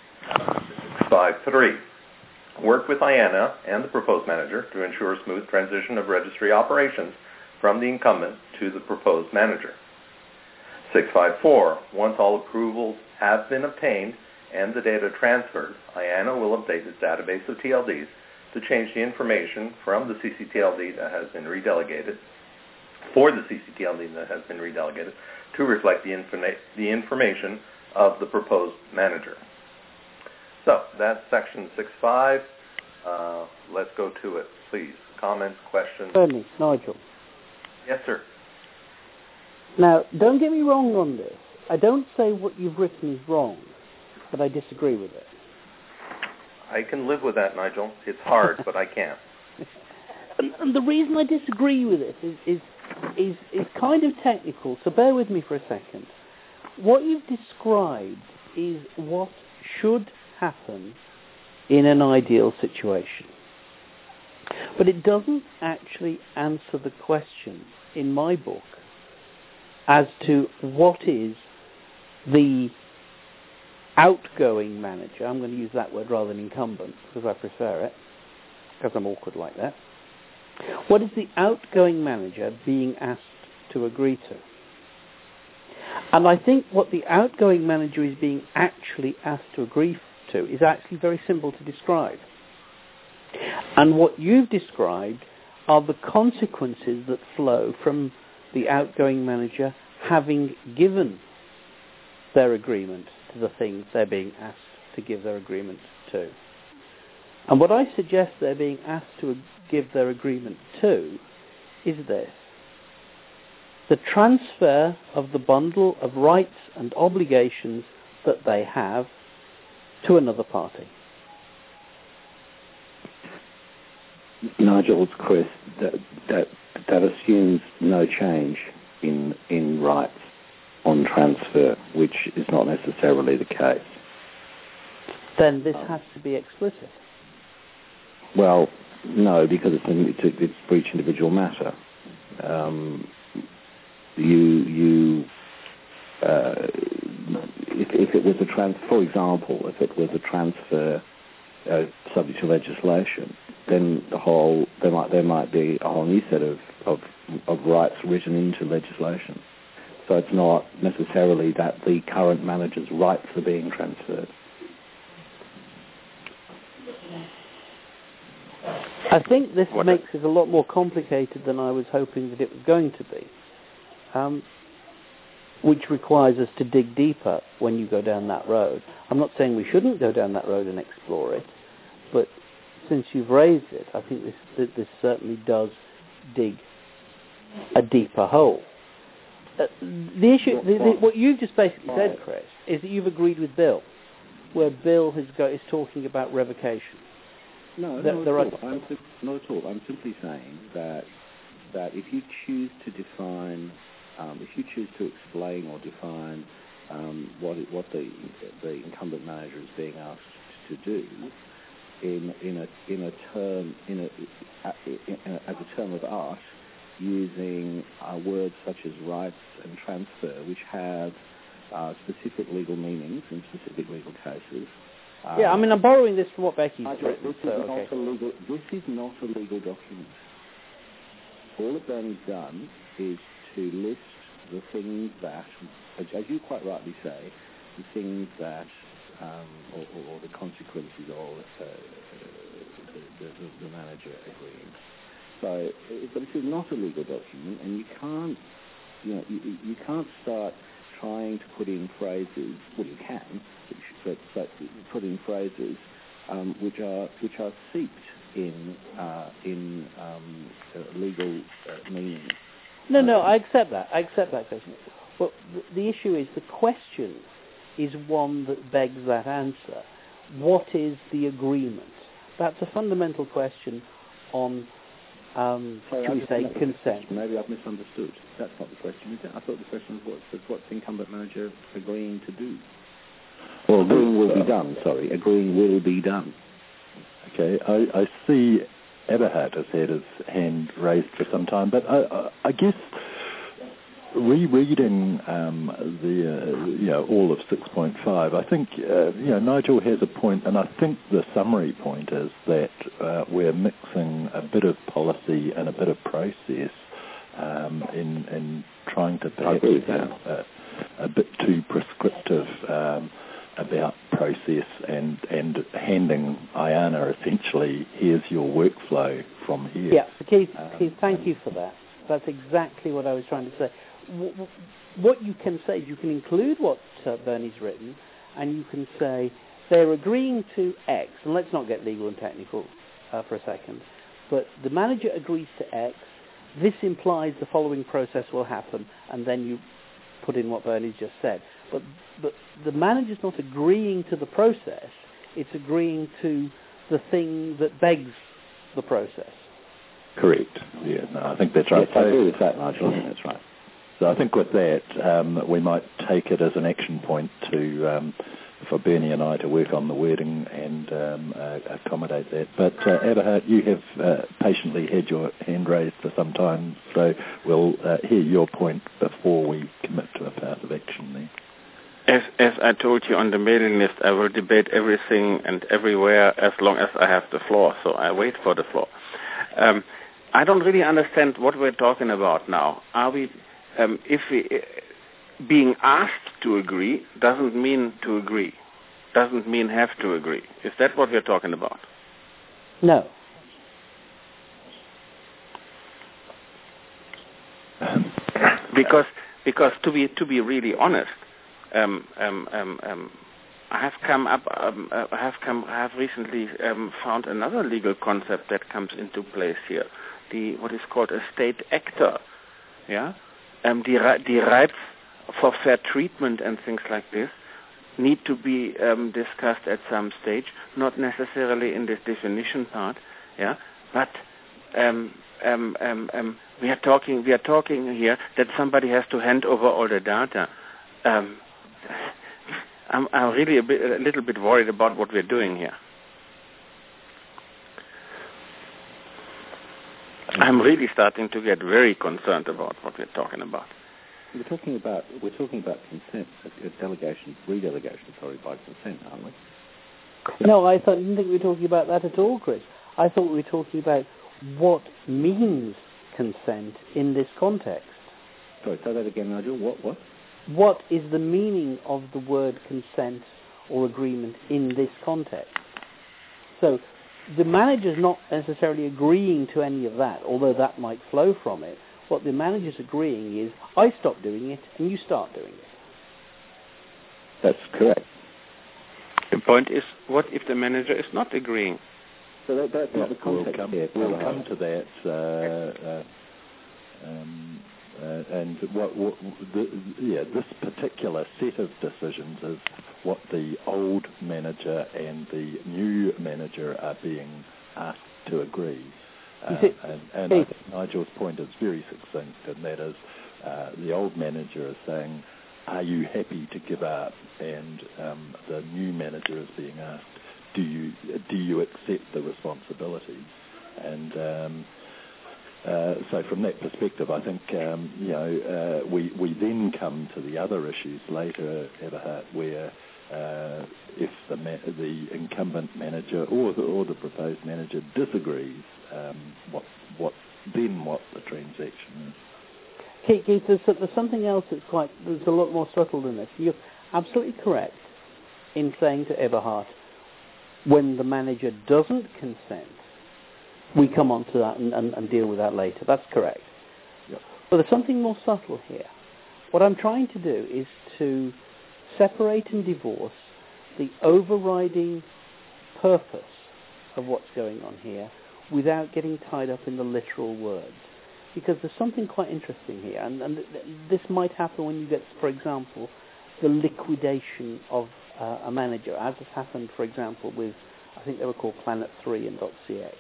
five three, work with I A N A and the proposed manager to ensure a smooth transition of registry operations from the incumbent to the proposed manager. six five four, once all approvals have been obtained and the data transferred, I A N A will update its database of T L Ds to change the information from the C C T L D that has been redelegated, for the C C T L D that has been redelegated, to reflect the, informa- the information of the proposed manager. So that's section six point five. Uh, let's go to it, please. Comments, questions? Bernie, Nigel. Yes, sir. Now, don't get me wrong on this. I don't say what you've written is wrong, but I disagree with it. I can live with that, Nigel. It's hard, but I can. And, and the reason I disagree with it is, is, is, is kind of technical, so bear with me for a second. What you've described is what should happen in an ideal situation. But it doesn't actually answer the question in my book as to what is the outgoing manager. I'm going to use that word rather than incumbent because I prefer it, because I'm awkward like that. What is the outgoing manager being asked to agree to? And I think what the outgoing manager is being actually asked to agree to is actually very simple to describe. And what you've described are the consequences that flow from the outgoing manager having given their agreement to the things they're being asked to give their agreement to. And what I suggest they're being asked to give their agreement to is this: the transfer of the bundle of rights and obligations that they have to another party. Nigel, it's Chris. That, that, that assumes no change in in rights on transfer, which is not necessarily the case. Then this has to be explicit. Well, no, because it's, a, it's, a, it's for each individual matter. Um, you you uh, if, if it was a trans, for example, if it was a transfer uh, subject to legislation, then the whole there might there might be a whole new set of, of of rights written into legislation. So it's not necessarily that the current manager's rights are being transferred. I think this what makes it a lot more complicated than I was hoping that it was going to be, um, which requires us to dig deeper when you go down that road. I'm not saying we shouldn't go down that road and explore it, but since you've raised it, I think this this certainly does dig a deeper hole. Uh, the issue, the, the, what you've just basically said, Chris, is that you've agreed with Bill, where Bill has got, is talking about revocation. No, that, not, there at are, all. I'm sim- not at all. I'm simply saying that that if you choose to define, um, if you choose to explain or define um, what it, what the the incumbent manager is being asked to do in in a in a term in a, in a as a term of art, using uh, words such as rights and transfer, which have uh, specific legal meanings in specific legal cases. Uh, yeah, I mean, I'm borrowing this from what Becky's I written. This, so, is okay. not a legal, this is not a legal document. All that Bernie's done is to list the things that, as you quite rightly say, the things that, um, or, or, or the consequences of uh, the, the, the manager agreeing. So, but this is not a legal document, and you can't, you know, you, you can't start trying to put in phrases. Well, you can, but, but put in phrases um, which are which are seeped in uh, in um, uh, legal uh, meaning. No, no, I accept that. I accept that question. But the, the issue is the question is one that begs that answer. What is the agreement? That's a fundamental question on, um, so shall we say, consent. Maybe I've misunderstood. That's not the question, is it? I thought the question was what's, what's the incumbent manager agreeing to do? Or agreeing will be done, sorry. Agreeing will be done. Okay, I, I see Eberhard has had his hand raised for some time, but I, I, I guess rereading um, the uh, you know all of six point five, I think uh, you know Nigel has a point, and I think the summary point is that uh, we're mixing a bit of policy and a bit of process um, in in trying to perhaps be a, a bit too prescriptive um, about process and and handing Ayana essentially, here's your workflow from here. Yeah, Keith, um, Keith, thank you for that. That's exactly what I was trying to say. What you can say is you can include what uh, Bernie's written, and you can say they're agreeing to X, and let's not get legal and technical uh, for a second, but the manager agrees to X, this implies the following process will happen, and then you put in what Bernie's just said. But, but the manager's not agreeing to the process, it's agreeing to the thing that begs the process. Correct. Yeah, no, I think that's right. Yes, I agree with that, Nigel. I think that's right. So I think with that, um, we might take it as an action point to um, for Bernie and I to work on the wording and um, uh, accommodate that. But uh, Eberhard, you have uh, patiently had your hand raised for some time, so we'll uh, hear your point before we commit to a path of action there. As, as I told you on the mailing list, I will debate everything and everywhere as long as I have the floor, so I wait for the floor. Um, I don't really understand what we're talking about now. Are we, um, if we, uh, being asked to agree doesn't mean to agree, doesn't mean have to agree. Is that what we're talking about? No. because, because to be to be really honest, um, um, um, um, I have come up. Um, uh, I have come. I have recently um, found another legal concept that comes into place here. The what is called a state actor. Yeah, um, the the rights for fair treatment and things like this need to be um, discussed at some stage, not necessarily in this definition part. Yeah, but um, um, um, um, we are talking. We are talking here that somebody has to hand over all the data. Um, I'm, I'm really a, bit, a little bit worried about what we're doing here. I'm really starting to get very concerned about what we're talking about. We're talking about we're talking about consent, delegation, redelegation, sorry, by consent, aren't we? No, I thought, didn't think we were talking about that at all, Chris. I thought we were talking about what means consent in this context. Sorry, say that again, Nigel. What? What? What is the meaning of the word consent or agreement in this context? So the manager's not necessarily agreeing to any of that, although that might flow from it. What the manager's agreeing is, I stop doing it and you start doing it. That's correct. The point is, what if the manager is not agreeing? So that, that's yeah, not the context we'll come, here. We'll come to that. Uh, uh, um, and what, what the, yeah, this particular set of decisions is what the old manager and the new manager are being asked to agree. Uh, and and I think Nigel's point is very succinct, and that is uh, the old manager is saying, are you happy to give up? And um, the new manager is being asked, do you do you accept the responsibility? And um, uh, so from that perspective, I think um, you know uh, we we then come to the other issues later, Eberhard, where uh, if the ma- the incumbent manager or the, or the proposed manager disagrees, um, what what then what the transaction is. Keith, Keith there's, there's something else that's quite there's a lot more subtle than this. You're absolutely correct in saying to Eberhard, when the manager doesn't consent, we come on to that and, and, and deal with that later. That's correct. Yep. But there's something more subtle here. What I'm trying to do is to separate and divorce the overriding purpose of what's going on here without getting tied up in the literal words. Because there's something quite interesting here, and, and this might happen when you get, for example, the liquidation of uh, a manager, as has happened, for example, with, I think they were called Planet three and .cx.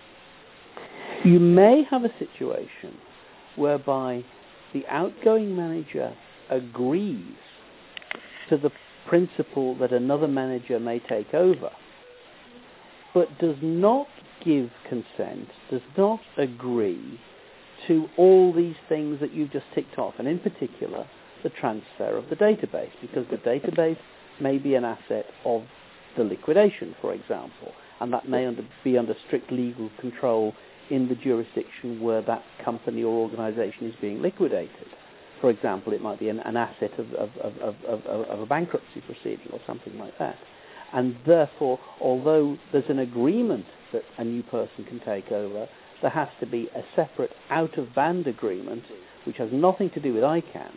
You may have a situation whereby the outgoing manager agrees to the principle that another manager may take over, but does not give consent, does not agree to all these things that you've just ticked off, and in particular, the transfer of the database, because the database may be an asset of the liquidation, for example, and that may under, be under strict legal control in the jurisdiction where that company or organization is being liquidated. For example, it might be an, an asset of, of, of, of, of, of a bankruptcy proceeding or something like that. And therefore, although there's an agreement that a new person can take over, there has to be a separate out-of-band agreement, which has nothing to do with I CANN,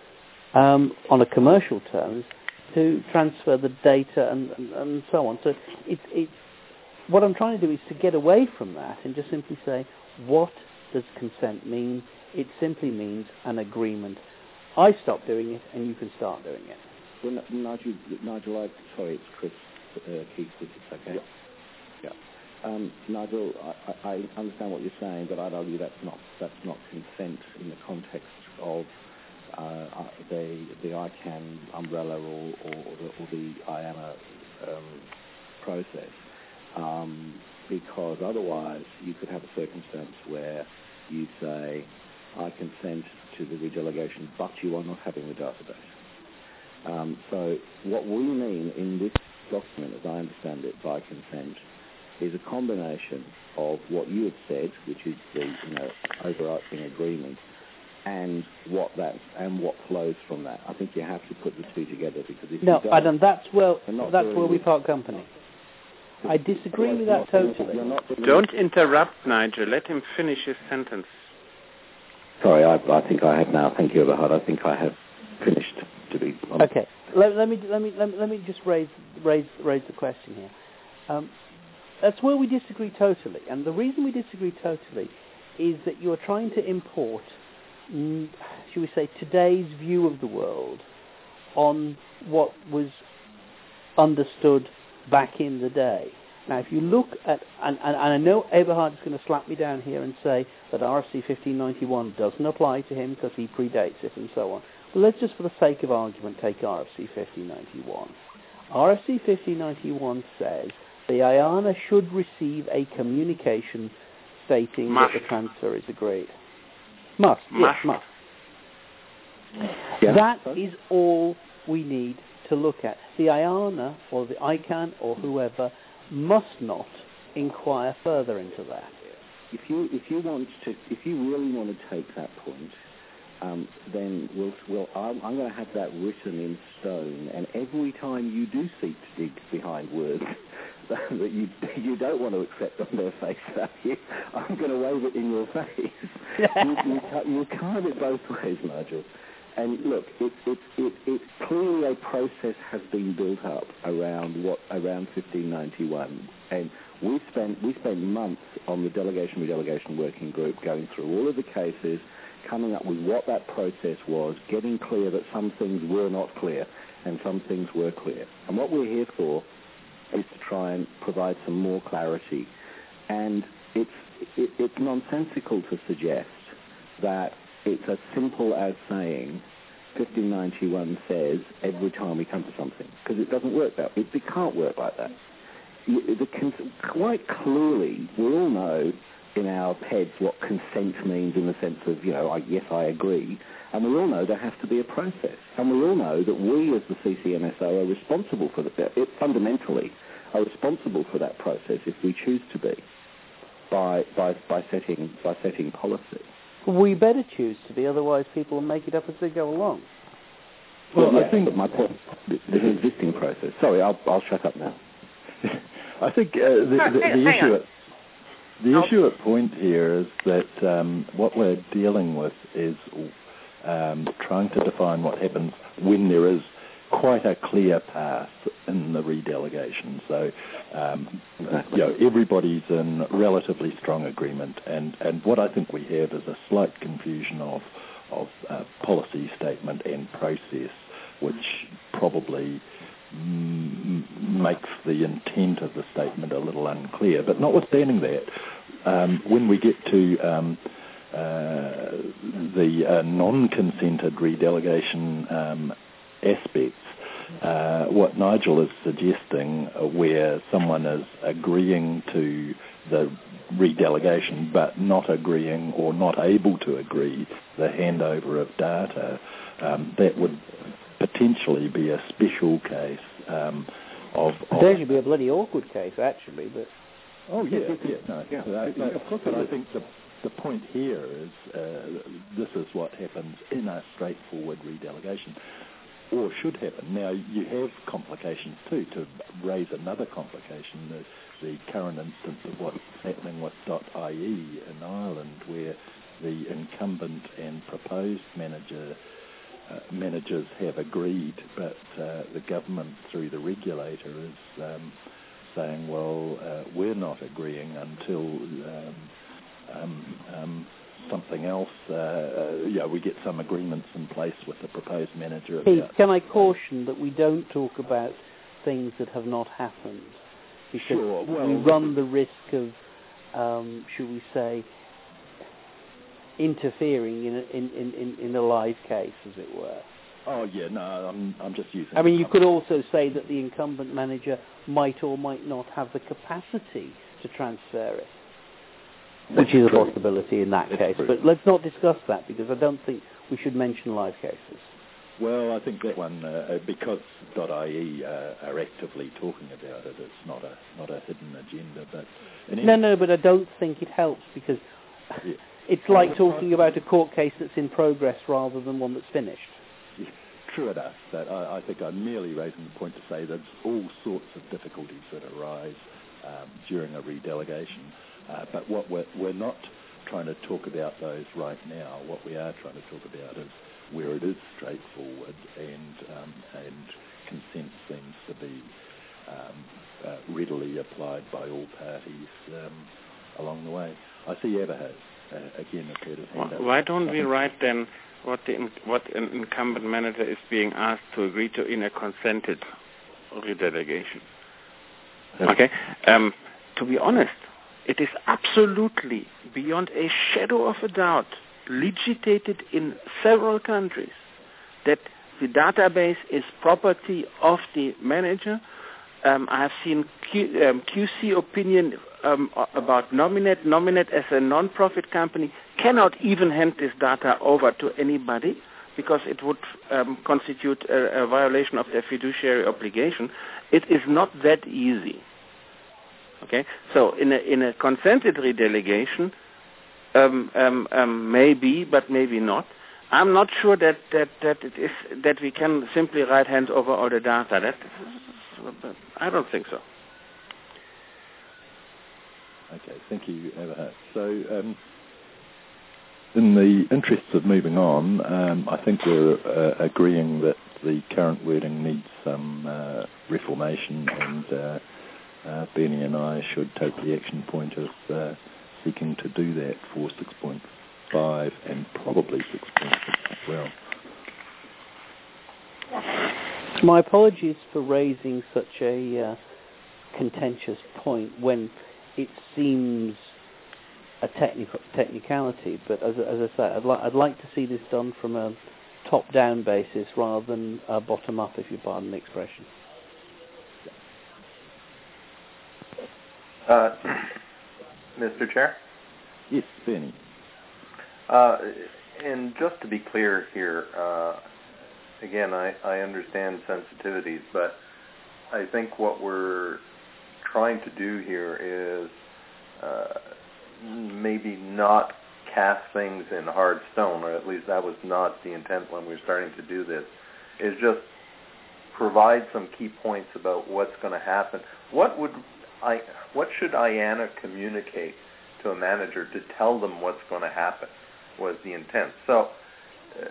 um, on a commercial terms, to transfer the data and, and, and so on. So it, it, what I'm trying to do is to get away from that and just simply say, what does consent mean? It simply means an agreement. I stop doing it, and you can start doing it. Well, Nigel, Nigel I, sorry, it's Chris uh, Keith, if it's okay. Yeah. yeah. Um, Nigel, I, I understand what you're saying, but I'd argue that's not that's not consent in the context of uh, the the I CANN umbrella or, or, the, or the I A N A um, process, um, because otherwise you could have a circumstance where you say, I consent to the redelegation, but you are not having the database. Um, so what we mean in this document, as I understand it, by consent, is a combination of what you have said, which is the you know overarching agreement, and what that and what flows from that. I think you have to put the two together, because if no, you don't, Adam, that's well, that's where we good. part company. I disagree with that totally. Don't interrupt, Nigel. Let him finish his sentence. Sorry, I, I think I have now. Thank you, Eberhard. I think I have finished. To be honest. Okay. Let, let me let me let me let me just raise raise raise the question here. Um, that's where we disagree totally, and the reason we disagree totally is that you are trying to import, mm, should we say, today's view of the world on what was understood back in the day. Now, if you look at, and, and, and I know Eberhard is going to slap me down here and say that R F C fifteen ninety-one doesn't apply to him because he predates it and so on. But let's just, for the sake of argument, take R F C fifteen ninety-one. R F C fifteen ninety-one says the I A N A should receive a communication stating must. that the transfer is agreed. Must. Must. Yes, must. Yeah. That is all we need to look at. The I A N A or the I CANN or whoever must not inquire further into that. If you if you want to if you really want to take that point, um, then we'll, we'll I'm, I'm going to have that written in stone. And every time you do seek to dig behind words that you you don't want to accept on their face value, I'm going to wave it in your face. you, you, can't, you can't have it both ways, Nigel. And look, it, it, it, it clearly a process has been built up around what around fifteen ninety-one, and we spent we spent months on the delegation redelegation working group going through all of the cases, coming up with what that process was, getting clear that some things were not clear and some things were clear. And what we're here for is to try and provide some more clarity. And it's, it, it's nonsensical to suggest that it's as simple as saying fifteen ninety-one says every time we come to something, because it doesn't work that way. It, it can't work like that. The, quite clearly, we all know in our heads what consent means in the sense of, you know, I, yes, I agree. And we all know there has to be a process. And we all know that we as the C C N S O are responsible for that. It fundamentally are responsible for that process if we choose to be by, by, by, setting, by setting policy. We better choose to be, otherwise people will make it up as they go along. Well, well yeah, I think that my point, there's an existing process. Sorry, I'll, I'll shut up now. I think uh, the, the, the issue at, the issue at point here is that um, what we're dealing with is um, trying to define what happens when there is quite a clear path in the redelegation. So, um, you know, everybody's in relatively strong agreement, and, and what I think we have is a slight confusion of of uh, policy statement and process, which probably makes the intent of the statement a little unclear. But notwithstanding that, um, when we get to um, uh, the uh, non-consented redelegation um, aspects, uh, what Nigel is suggesting, uh, where someone is agreeing to the redelegation but not agreeing or not able to agree the handover of data, um, that would potentially be a special case um, of... of There should be a bloody awkward case, actually, but... Oh, yeah, yeah, no, yeah. Uh, but, of course, but I think the, the point here is uh, this is what happens in a straightforward redelegation, or should happen. Now, you have complications, too. To raise another complication, the, the current instance of what's happening with .ie in Ireland, where the incumbent and proposed manager Uh, managers have agreed, but uh, the government, through the regulator, is um, saying, well, uh, we're not agreeing until um, um, um, something else, uh, uh, yeah, we get some agreements in place with the proposed manager. Pete, can I caution that we don't talk about things that have not happened? Because sure, well, we run the risk of, um, should we say, interfering in a, in, in, in a live case, as it were. Oh, yeah, no, I'm, I'm just using... I mean, you could also say that the incumbent manager might or might not have the capacity to transfer it, which is a possibility in that case. But let's not discuss that, because I don't think we should mention live cases. Well, I think that one, uh, because .ie uh, are actively talking about it, it's not a not a hidden agenda. But no, no, but I don't think it helps, because... Yeah. It's like talking about a court case that's in progress rather than one that's finished. Yeah, true enough, but I, I think I'm merely raising the point to say there's all sorts of difficulties that arise um, during a redelegation. Uh, but what we're, we're not trying to talk about those right now. What we are trying to talk about is where it is straightforward and um, and consent seems to be um, uh, readily applied by all parties um, along the way. I see Eva has. Uh, again, why don't we write then what the in, what an incumbent manager is being asked to agree to in a consented redelegation? Okay. Um, to be honest, it is absolutely beyond a shadow of a doubt legislated in several countries that the database is property of the manager. Um, I have seen Q, um, Q C opinion um, about Nominet. Nominet, as a non-profit company, cannot even hand this data over to anybody because it would um, constitute a, a violation of their fiduciary obligation. It is not that easy. Okay, so in a in a consented redelegation, um, um, um, maybe, but maybe not. I'm not sure that, that, that it is that we can simply right hand over all the data. That I don't think so. Okay, thank you, Everhard. So, um, in the interests of moving on, um, I think we're uh, agreeing that the current wording needs some uh, reformation, and uh, uh, Bernie and I should take the action point of uh, seeking to do that for six point five and probably six point six as well. My apologies for raising such a uh, contentious point when it seems a technical technicality, but as, as I say, I'd, li- I'd like to see this done from a top-down basis rather than a bottom-up, if you pardon the expression. Uh, Mister Chair? Yes, Bernie. Uh, and just to be clear here, uh, again, I, I understand sensitivities, but I think what we're trying to do here is uh, maybe not cast things in hard stone, or at least that was not the intent when we were starting to do this, is just provide some key points about what's going to happen. What would I, what should I A N A communicate to a manager to tell them what's going to happen was the intent. So uh,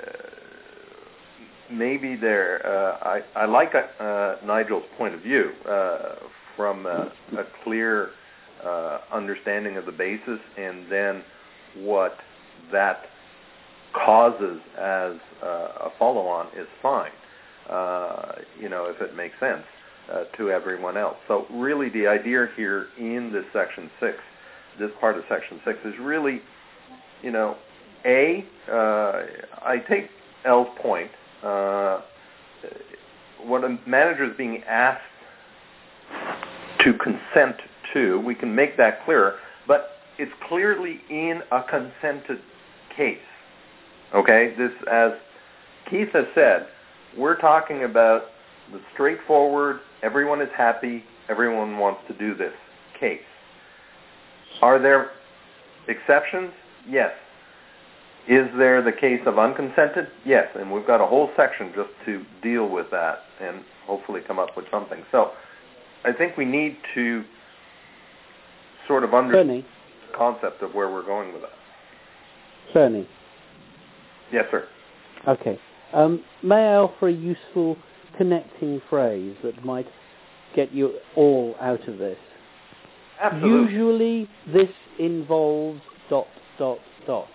maybe there, uh, I, I like uh, Nigel's point of view uh, from a, a clear uh, understanding of the basis and then what that causes as uh, a follow-on is fine, uh, you know, if it makes sense uh, to everyone else. So really the idea here in this section six, this part of section six is really, you know, A, uh, I take L's point. Uh, what a manager is being asked to consent to, we can make that clearer, but it's clearly in a consented case. Okay? This, as Keith has said, we're talking about the straightforward, everyone is happy, everyone wants to do this case. Are there exceptions? Yes. Is there the case of unconsented? Yes, and we've got a whole section just to deal with that and hopefully come up with something. So I think we need to sort of understand Bernie. the concept of where we're going with that. Bernie. Yes, sir. Okay. Um, may I offer a useful connecting phrase that might get you all out of this? Absolutely. Usually this involves dot, dot, dot.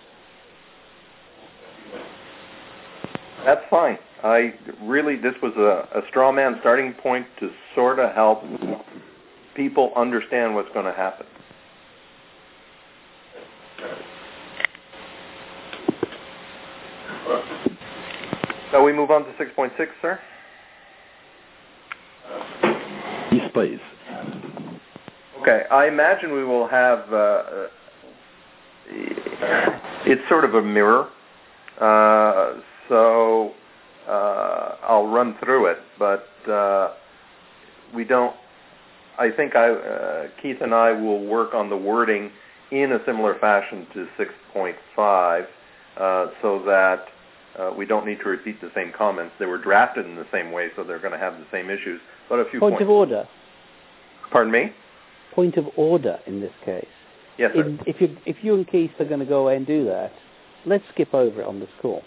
That's fine. I really, this was a, a straw man starting point to sort of help people understand what's going to happen. Shall we move on to six point six, sir? Yes, please. Okay, I imagine we will have, uh, it's sort of a mirror, uh, so uh, I'll run through it, but uh, we don't, I think I, uh, Keith and I will work on the wording in a similar fashion to six point five uh, so that uh, we don't need to repeat the same comments. They were drafted in the same way, so they're going to have the same issues, but a few Point points. of order. Pardon me? Point of order in this case. Yes, sir. In, if you if you and Keith are going to go away and do that, let's skip over it on this call.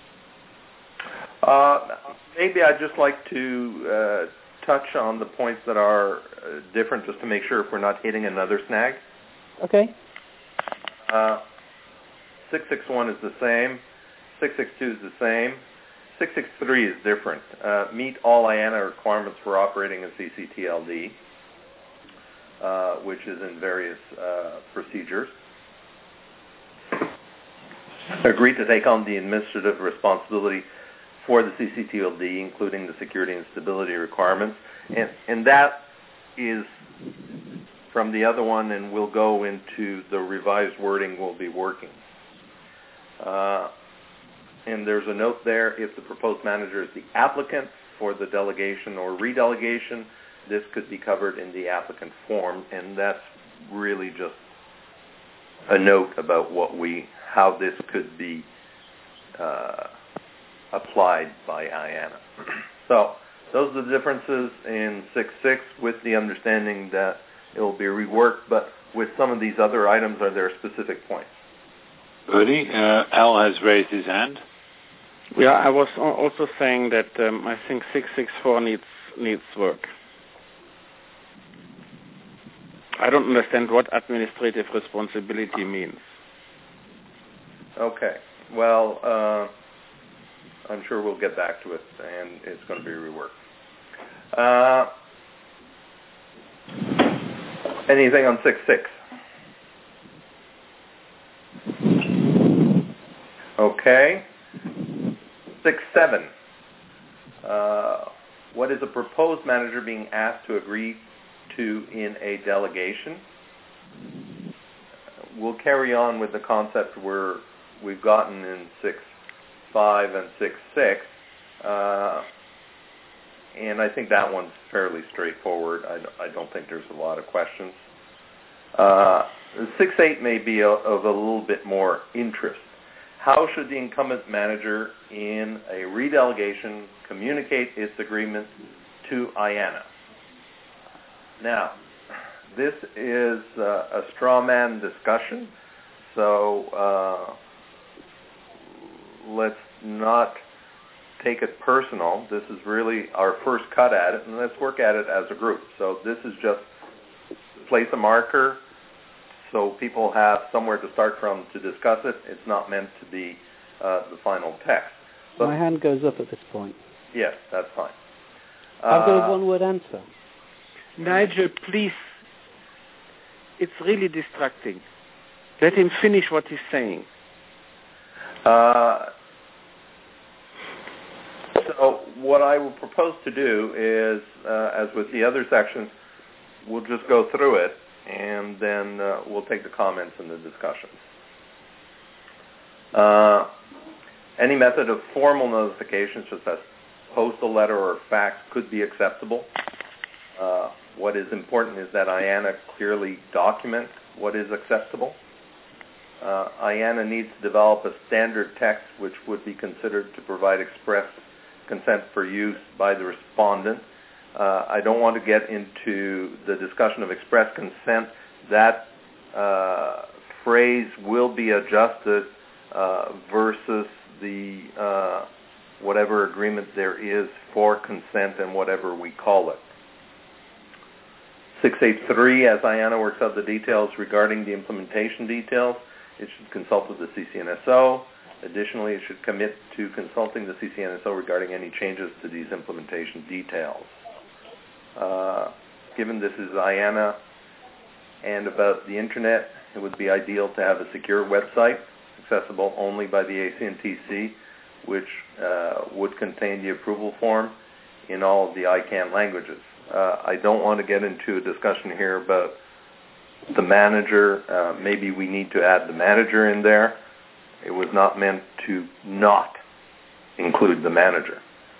Uh, maybe I'd just like to uh, touch on the points that are uh, different, just to make sure if we're not hitting another snag. Okay. Uh, six six one is the same. six six two is the same. six six three is different. Uh, meet all I A N A requirements for operating a C C T L D. Uh, which is in various uh, procedures. Agreed to take on the administrative responsibility for the C C T L D, including the security and stability requirements. And, and that is from the other one, and we'll go into the revised wording we'll be working. Uh, and there's a note there, if the proposed manager is the applicant for the delegation or redelegation, this could be covered in the applicant form, and that's really just a note about what we, how this could be uh, applied by I A N A. So those are the differences in six six, with the understanding that it will be reworked, but with some of these other items, are there specific points? Bernie, uh, Al has raised his hand. Yeah, I was also saying that um, I think six six four needs needs work. I don't understand what administrative responsibility means. Okay. Well, uh, I'm sure we'll get back to it, and it's going to be reworked. Uh, anything on six six? Okay. six seven. Uh, what is a proposed manager being asked to agree to in a delegation? We'll carry on with the concept where we've gotten in six five and six six. Uh, and I think that one's fairly straightforward. I, I don't think there's a lot of questions. Uh, six eight may be a, of a little bit more interest. How should the incumbent manager in a redelegation communicate its agreement to I A N A? Now, this is uh, a straw man discussion, so uh, let's not take it personal. This is really our first cut at it, and let's work at it as a group. So this is just place a marker so people have somewhere to start from to discuss it. It's not meant to be uh, the final text. But my hand goes up at this point. Yes, that's fine. I've got Uh, a one-word answer. Nigel, please. It's really distracting. Let him finish what he's saying. Uh, so what I will propose to do is, uh, as with the other sections, we'll just go through it, and then uh, we'll take the comments and the discussions. Uh, any method of formal notification, such as postal letter or fax, could be acceptable. Uh, what is important is that I A N A clearly document what is acceptable. Uh, I A N A needs to develop a standard text which would be considered to provide express consent for use by the respondent. Uh, I don't want to get into the discussion of express consent. That uh, phrase will be adjusted uh, versus the uh, whatever agreement there is for consent and whatever we call it. six eighty-three, as I A N A works out the details regarding the implementation details, it should consult with the C C N S O. Additionally, it should commit to consulting the C C N S O regarding any changes to these implementation details. Uh, given this is I A N A and about the Internet, it would be ideal to have a secure website accessible only by the A C N T C, which uh, would contain the approval form in all of the I CANN languages. Uh, I don't want to get into a discussion here about the manager. Uh, maybe we need to add the manager in there. It was not meant to not include the manager.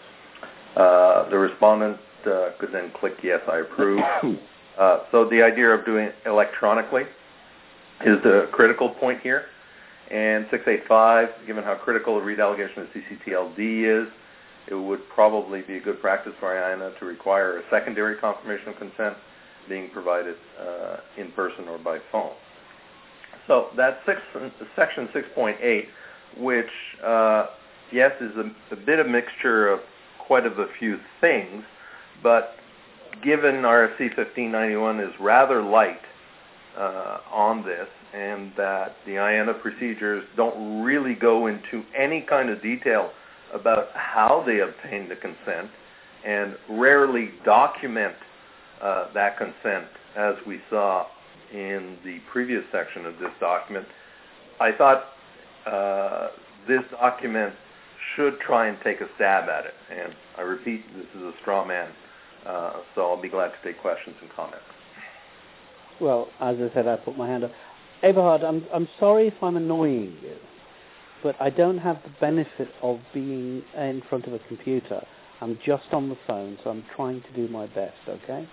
Uh, the respondent uh, could then click yes, I approve. Uh, so the idea of doing it electronically is the critical point here. And six eighty-five, given how critical the redelegation of C C T L D is, it would probably be a good practice for I A N A to require a secondary confirmation of consent being provided uh, in person or by phone. So that's six, section six point eight, which, uh, yes, is a, a bit of mixture of quite of a few things, but given R F C fifteen ninety-one is rather light uh, on this, and that the I A N A procedures don't really go into any kind of detail about how they obtain the consent and rarely document uh, that consent, as we saw in the previous section of this document, I thought uh, this document should try and take a stab at it. And I repeat, this is a straw man, uh, so I'll be glad to take questions and comments. Well, as I said, I put my hand up. Eberhard, I'm, I'm sorry if I'm annoying you, but I don't have the benefit of being in front of a computer. I'm just on the phone, so I'm trying to do my best, okay?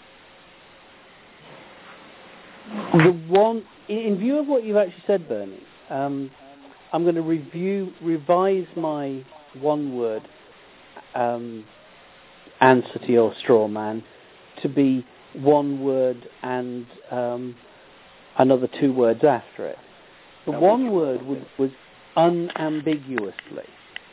The one, in view of what you've actually said, Bernie, um, I'm going to review, revise my one-word um, answer to your straw man to be one word and um, another two words after it. The one word was, was unambiguously.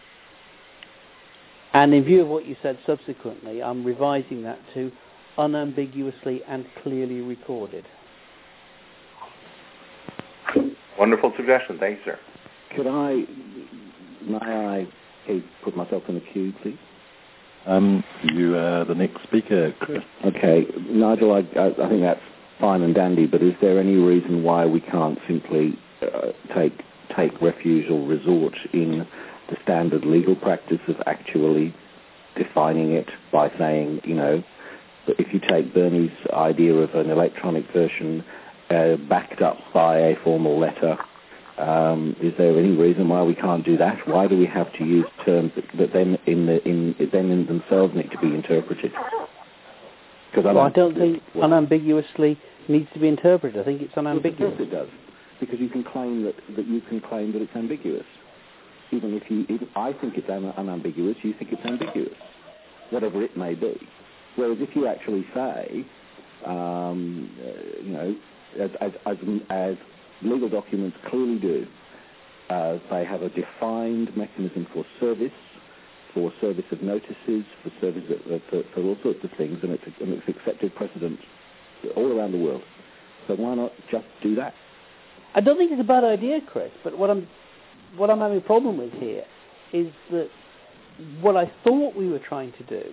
And in view of what you said subsequently, I'm revising that to unambiguously and clearly recorded. Wonderful suggestion. Thank you, sir. Could I, may I Keith, put myself in the queue, please? Um, you are the next speaker, Chris. Okay, Nigel, I, I, I think that's fine and dandy, but is there any reason why we can't simply uh, take take refuge or resort in the standard legal practice of actually defining it by saying, you know, that if you take Bernie's idea of an electronic version uh, backed up by a formal letter, um, is there any reason why we can't do that? Why do we have to use terms that, that then in the in then in themselves need to be interpreted? Because well, I don't think unambiguously needs to be interpreted. I think it's unambiguous. Well, of course it does, because you can claim that, that you can claim that it's ambiguous. Even if you, even I think it's un- unambiguous, you think it's ambiguous, whatever it may be. Whereas if you actually say, um, uh, you know, as, as, as, as legal documents clearly do, uh, they have a defined mechanism for service, for service of notices, for service of, for, for all sorts of things, and it's, and it's accepted precedent all around the world. So why not just do that? I don't think it's a bad idea, Chris, but what I'm what I'm having a problem with here is that what I thought we were trying to do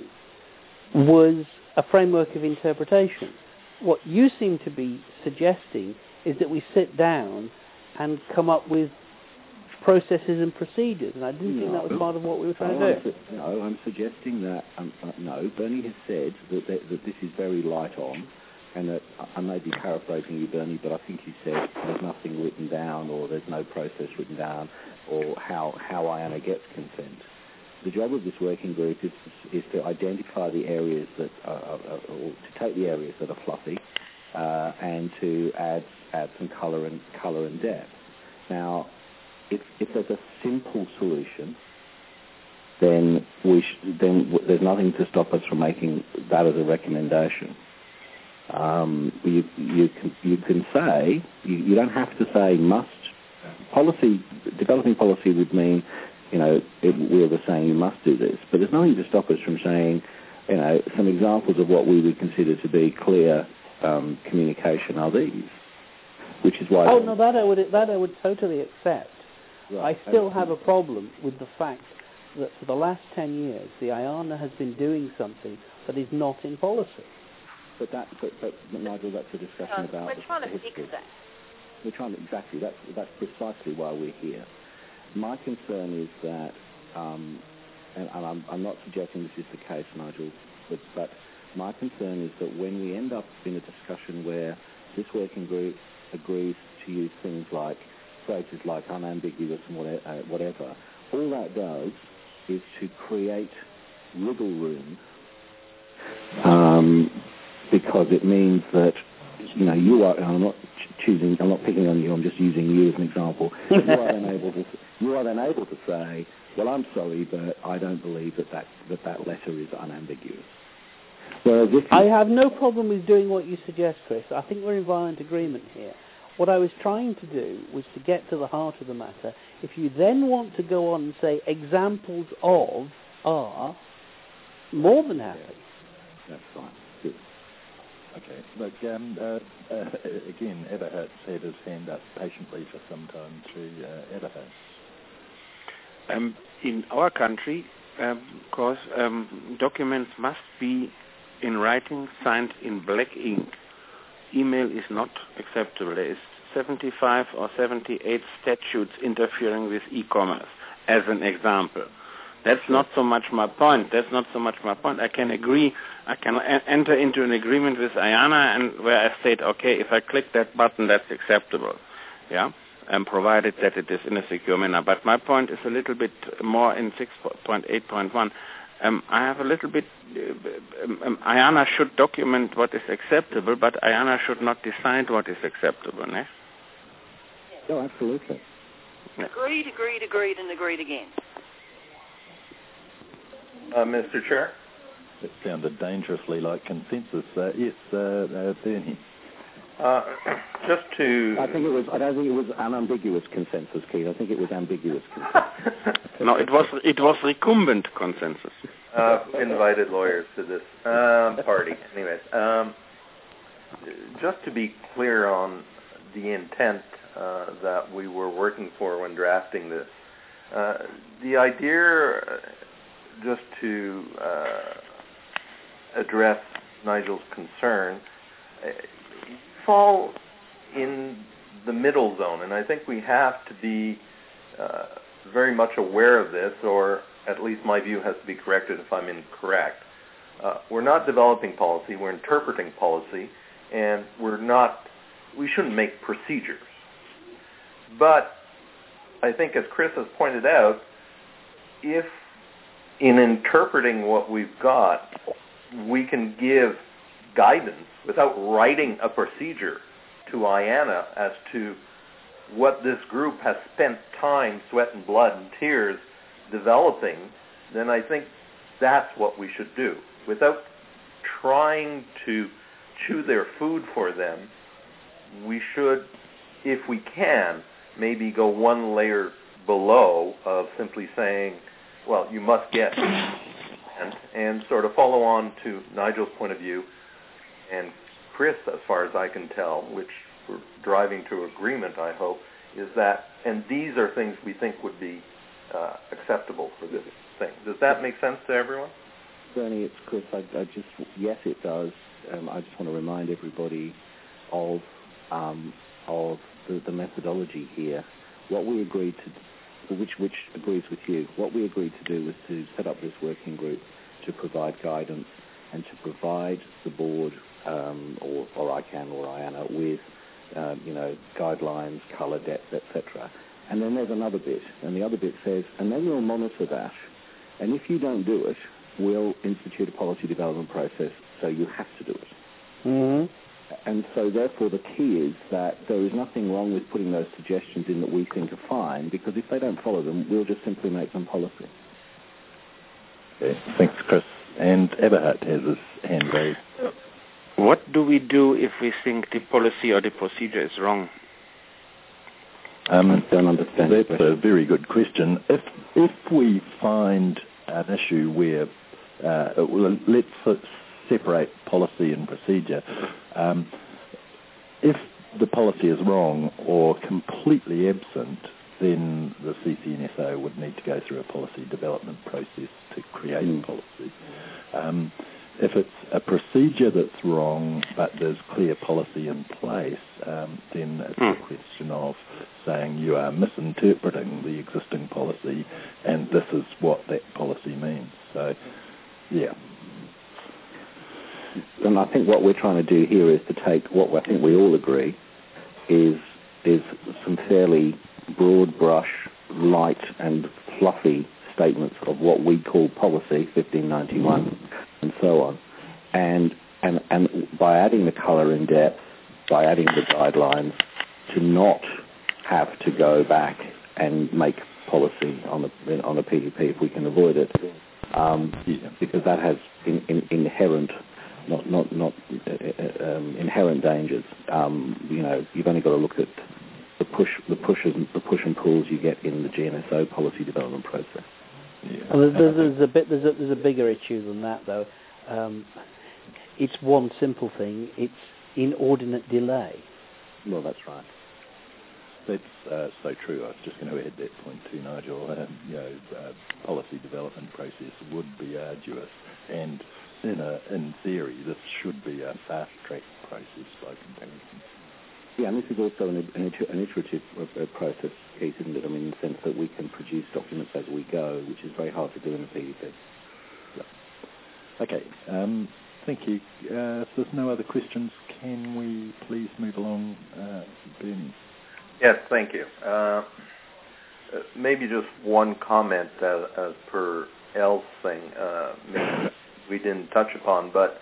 was a framework of interpretation. What you seem to be suggesting is that we sit down and come up with processes and procedures, and I didn't no, think that was part of what we were trying no, to do. I'm, no, I'm suggesting that, um, uh, no, Bernie has said that, that, that this is very light on, and that, I may be paraphrasing you, Bernie, but I think you said there's nothing written down, or there's no process written down, or how, how I A N A gets consent. The job of this working group is, is to identify the areas that are, are, or to take the areas that are fluffy, uh, and to add add some colour and colour and depth. Now, if if there's a simple solution, then we sh- then w- there's nothing to stop us from making that as a recommendation. Um, you you can you can say you, you don't have to say must. Policy developing policy would mean, you know, it, we were saying you must do this, but there's nothing to stop us from saying, you know, some examples of what we would consider to be clear um, communication are these, which is why. Oh no, that I would that I would totally accept. Right. I still have a problem with the fact that for the last ten years, the I A N A has been doing something that is not in policy. But that, but, but, but Nigel, that's a discussion uh, about. We're trying to history. fix that. We're trying to, exactly. That's that's precisely why we're here. My concern is that, um, and, and I'm, I'm not suggesting this is the case, Nigel, but, but my concern is that when we end up in a discussion where this working group agrees to use things like phrases like unambiguous and whatever, uh, whatever, all that does is to create wiggle room, um, because it means that, you know, you are, and I'm not choosing, I'm not picking on you, I'm just using you as an example. You are then able to, you are then able to say, well, I'm sorry, but I don't believe that that, that, that letter is unambiguous. Whereas if I have no problem with doing what you suggest, Chris. I think we're in violent agreement here. What I was trying to do was to get to the heart of the matter. If you then want to go on and say examples of are, more than happy. That's fine. Good. Okay. Look, um, uh, uh, again, Eberhard's had his hand up patiently for some time through uh, Eberhard. Um, in our country, um, of course, um, documents must be in writing, signed in black ink. Email is not acceptable. There is seventy-five or seventy-eight statutes interfering with e-commerce, as an example. That's not so much my point. That's not so much my point. I can agree. I can a- enter into an agreement with I A N A, and where I state, okay, if I click that button, that's acceptable. Yeah, and provided that it is in a secure manner. But my point is a little bit more in six point eight point one. Um, I have a little bit. Uh, um, I A N A should document what is acceptable, but I A N A should not decide what is acceptable. Ne? Oh, absolutely. Yeah. Agreed, agreed, agreed, and agreed again. Uh, Mister Chair? It sounded dangerously like consensus. Uh, yes, uh, uh, Bernie. Uh, just to... I think it was, I don't think it was unambiguous consensus, Keith. I think it was ambiguous consensus. No, it was it was recumbent consensus. Uh, invited lawyers to this um, party. Anyways, um, just to be clear on the intent uh, that we were working for when drafting this. Uh, the idea, uh, just to uh, address Nigel's concern, uh, fall in the middle zone, and I think we have to be uh, very much aware of this, or at least my view has to be corrected if I'm incorrect. Uh, we're not developing policy, we're interpreting policy, and we're not, we shouldn't make procedures. But I think, as Chris has pointed out, if in interpreting what we've got, we can give guidance without writing a procedure to I A N A as to what this group has spent time, sweat and blood and tears developing, then I think that's what we should do. Without trying to chew their food for them, we should, if we can, maybe go one layer below of simply saying, well, you must get, and, and sort of follow on to Nigel's point of view, and Chris, as far as I can tell, which we're driving to agreement, I hope, is that, and these are things we think would be uh, acceptable for this thing. Does that make sense to everyone? Bernie, it's Chris. I, I just, yes, it does. Um, I just want to remind everybody of um, of the, the methodology here. What we agreed to, which which agrees with you. What we agreed to do was to set up this working group to provide guidance and to provide the board um, or, or I C A N or I A N A with um, you know guidelines, colour depth, et cetera. And then there's another bit, and the other bit says, and then we'll monitor that. And if you don't do it, we'll institute a policy development process, so you have to do it. Mm-hmm. And so, therefore, the key is that there is nothing wrong with putting those suggestions in that we think are fine, because if they don't follow them, we'll just simply make them policy. Okay, thanks, Chris. And Eberhard has his hand raised. What do we do if we think the policy or the procedure is wrong? Um, I don't understand. That's a very good question. If if we find an issue where, uh, well, let's separate policy and procedure. Um, if the policy is wrong or completely absent, then the C C N S O would need to go through a policy development process to create mm. a policy. Um, if it's a procedure that's wrong but there's clear policy in place, um, then it's mm. a question of saying you are misinterpreting the existing policy and this is what that policy means. So, yeah. And I think what we're trying to do here is to take what I think we all agree is is some fairly broad brush, light and fluffy statements of what we call policy, fifteen ninety-one, and so on. And and and by adding the colour and depth, by adding the guidelines, to not have to go back and make policy on the on a P D P if we can avoid it, um, because that has in, in, inherent. Not not not uh, um, inherent dangers. Um, you know, you've only got to look at the push, the pushes, the push and pulls you get in the G N S O policy development process. Yeah. Well, there's, there's a bit, there's a, there's a bigger issue than that, though. Um, it's one simple thing. It's inordinate delay. Well, that's right. That's uh, so true. I was just going to add that point too, Nigel. Um, you know, uh, policy development process would be arduous and. In, a, in theory, this should be a fast-track process by comparison. Yeah, and this is also an, an, an iterative uh, process, Keith, isn't it? I mean, in the sense that we can produce documents as we go, which is very hard to do in a P D P. Yeah. Okay, um, thank you. Uh, if there's no other questions, can we please move along, uh, Bernie? Yes, thank you. Uh, maybe just one comment as, as per Elle's thing. Uh, maybe we didn't touch upon, but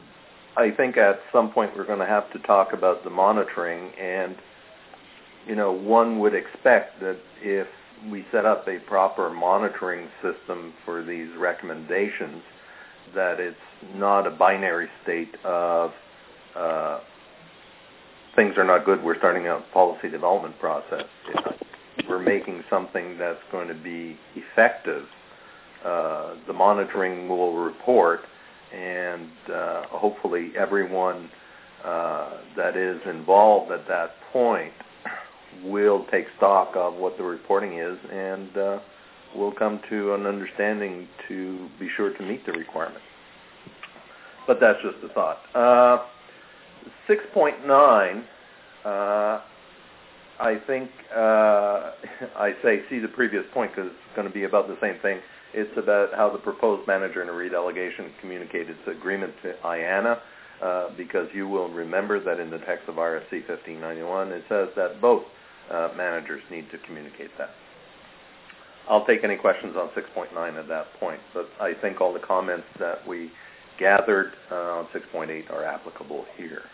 I think at some point we're going to have to talk about the monitoring, and you know, one would expect that if we set up a proper monitoring system for these recommendations, that it's not a binary state of uh, things are not good, we're starting a policy development process. We're making something that's going to be effective. Uh, the monitoring will report, and uh, hopefully everyone uh, that is involved at that point we'll take stock of what the reporting is, and uh, we'll come to an understanding to be sure to meet the requirement. But that's just a thought. Uh, six point nine, uh, I think uh, I say see the previous point because it's going to be about the same thing. It's about how the proposed manager in a redelegation communicated its agreement to I A N A, uh, because you will remember that in the text of R F C fifteen ninety-one, it says that both uh, managers need to communicate that. I'll take any questions on six point nine at that point, but I think all the comments that we gathered uh, on six point eight are applicable here.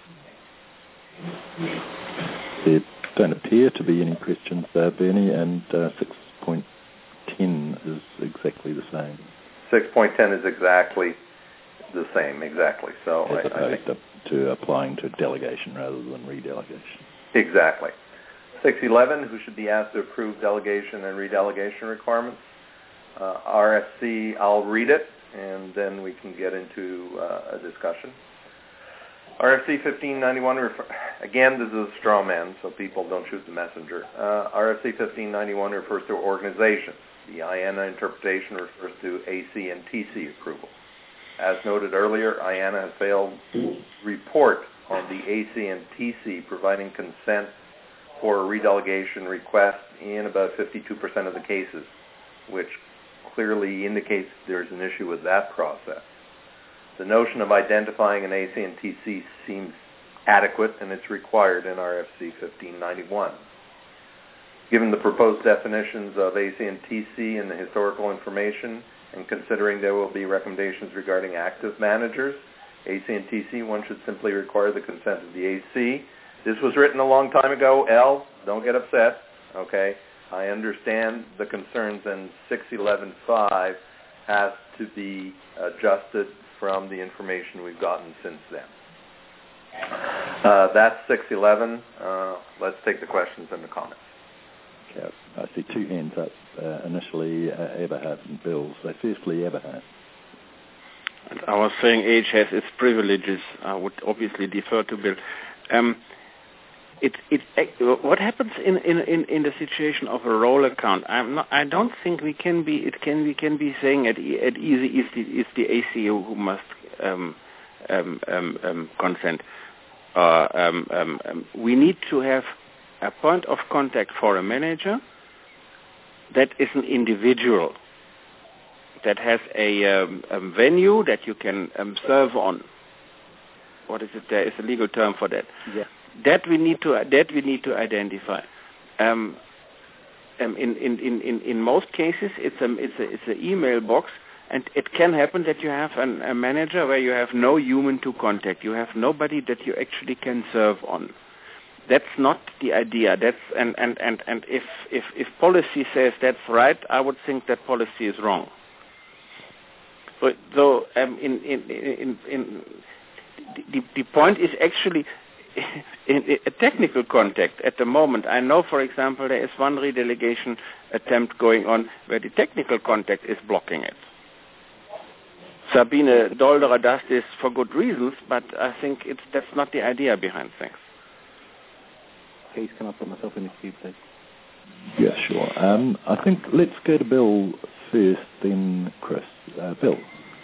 There don't appear to be any questions there, Bernie, and uh, six point ten is exactly the same. six point ten is exactly the same, exactly. So As I, I think opposed to, to applying to delegation rather than redelegation. Exactly. six eleven, who should be asked to approve delegation and redelegation requirements. Uh, R F C, I'll read it, and then we can get into uh, a discussion. R F C fifteen ninety-one, refer- again, this is a straw man, so people don't shoot the messenger. Uh, R F C fifteen ninety-one refers to organizations. The I A N A interpretation refers to A C and T C approval. As noted earlier, I A N A has failed to report on the A C and T C providing consent for a redelegation request in about fifty-two percent of the cases, which clearly indicates there's an issue with that process. The notion of identifying an A C and T C seems adequate, and it's required in R F C fifteen ninety-one. Given the proposed definitions of A C and T C in the historical information, and considering there will be recommendations regarding active managers, A C and T C, one should simply require the consent of the A C. This was written a long time ago. L, don't get upset, okay? I understand the concerns, and six eleven point five has to be adjusted from the information we've gotten since then. Uh, that's six eleven. Uh, let's take the questions and the comments. Okay, I see two hands up. Uh, initially, uh, Eberhard and Bill. So firstly, Eberhard. And I was saying age has its privileges. I would obviously defer to Bill. Um, It, it, what happens in, in, in, in the situation of a roll account? I'm not, I don't think we can be. It can we can be saying at, at easy is the, is the A C who, who must um, um, um, um, consent. Uh, um, um, um, we need to have a point of contact for a manager that is an individual that has a, um, a venue that you can um, serve on. What is it? There is a legal term for that. Yeah. That we need to that we need to identify. Um, um, in, in, in, in most cases, it's a it's a it's an email box, and it can happen that you have an, a manager where you have no human to contact. You have nobody that you actually can serve on. That's not the idea. That's and, and, and, and if, if if policy says that's right, I would think that policy is wrong. But so um, in in in, in the, the point is actually. In a technical contact at the moment, I know, for example, there is one redelegation attempt going on where the technical contact is blocking it. Sabine Dolderer does this for good reasons, but I think it's that's not the idea behind things. Please, can I put myself in the queue, please? Yeah, sure. Um, I think let's go to Bill first, then Chris. Uh, Bill.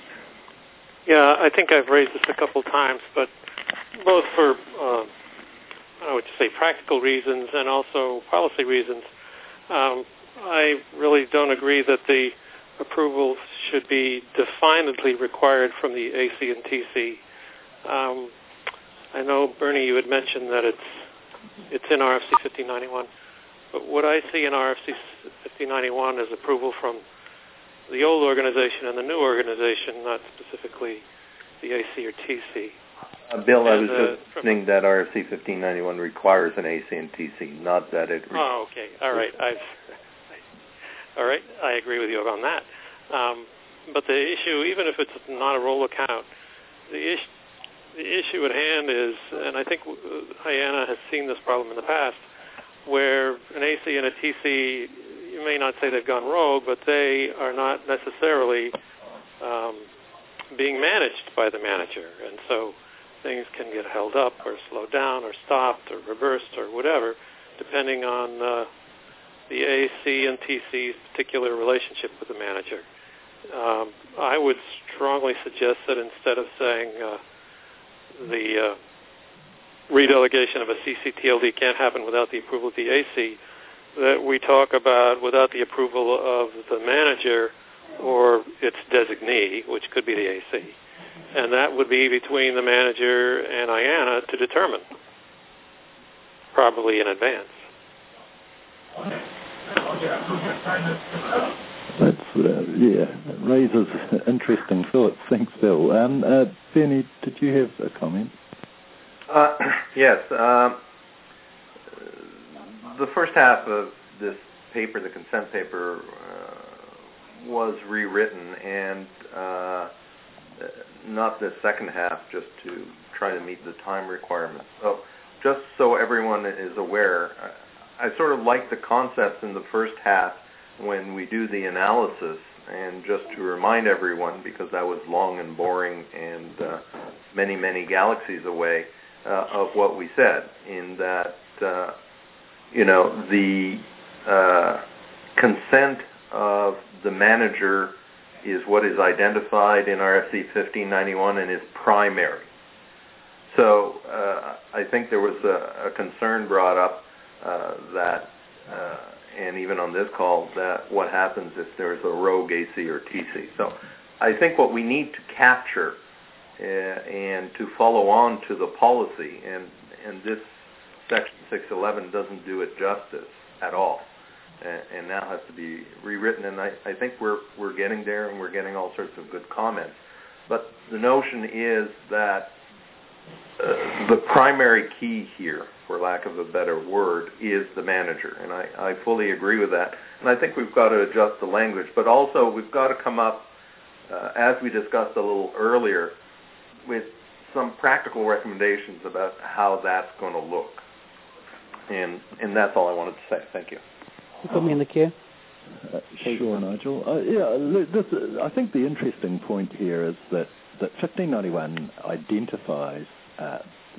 Yeah, I think I've raised this a couple times, but both for, uh, I would say, practical reasons and also policy reasons, um, I really don't agree that the approval should be definedly required from the A C and T C. Um, I know, Bernie, you had mentioned that it's it's in R F C fifteen ninety-one, but what I see in R F C fifteen ninety-one is approval from the old organization and the new organization, not specifically the A C or T C. Uh, Bill, I and, was uh, just saying that R F C fifteen ninety-one requires an A C and T C, not that it... Re- oh, okay. All right. I've, all right. I agree with you on that. Um, but the issue, even if it's not a roll account, the, is, the issue at hand is, and I think I A N A has seen this problem in the past, where an A C and a T C, you may not say they've gone rogue, but they are not necessarily um, being managed by the manager. And so things can get held up or slowed down or stopped or reversed or whatever depending on uh, the A C and T C's particular relationship with the manager. Um, I would strongly suggest that instead of saying uh, the uh, redelegation of a C C T L D can't happen without the approval of the A C, that we talk about without the approval of the manager or its designee, which could be the A C. And that would be between the manager and I A N A to determine, probably in advance. That's, uh, yeah, it raises interesting thoughts. Thanks, Bill. Um, uh, Bernie, did you have a comment? Uh, yes. Um, the first half of this paper, the consent paper, uh, was rewritten, and uh, not the second half, just to try to meet the time requirements. So, just so everyone is aware, I, I sort of like the concepts in the first half when we do the analysis, and just to remind everyone, because that was long and boring and uh, many, many galaxies away, uh, of what we said, in that, uh, you know, the uh, consent of the manager is what is identified in R F C fifteen ninety-one and is primary. So uh, I think there was a, a concern brought up uh, that uh, and even on this call, that what happens if there's a rogue A C or T C. So I think what we need to capture uh, and to follow on to the policy, and, and this Section six eleven doesn't do it justice at all, and, and now has to be rewritten, and I, I think we're, we're getting there, and we're getting all sorts of good comments. But the notion is that uh, the primary key here, for lack of a better word, is the manager. And I, I fully agree with that. And I think we've got to adjust the language. But also we've got to come up, uh, as we discussed a little earlier, with some practical recommendations about how that's going to look. And and that's all I wanted to say. Thank you. You put me in the queue? Uh, sure, Nigel. Uh, yeah, this, uh, I think the interesting point here is that, that fifteen ninety-one identifies uh,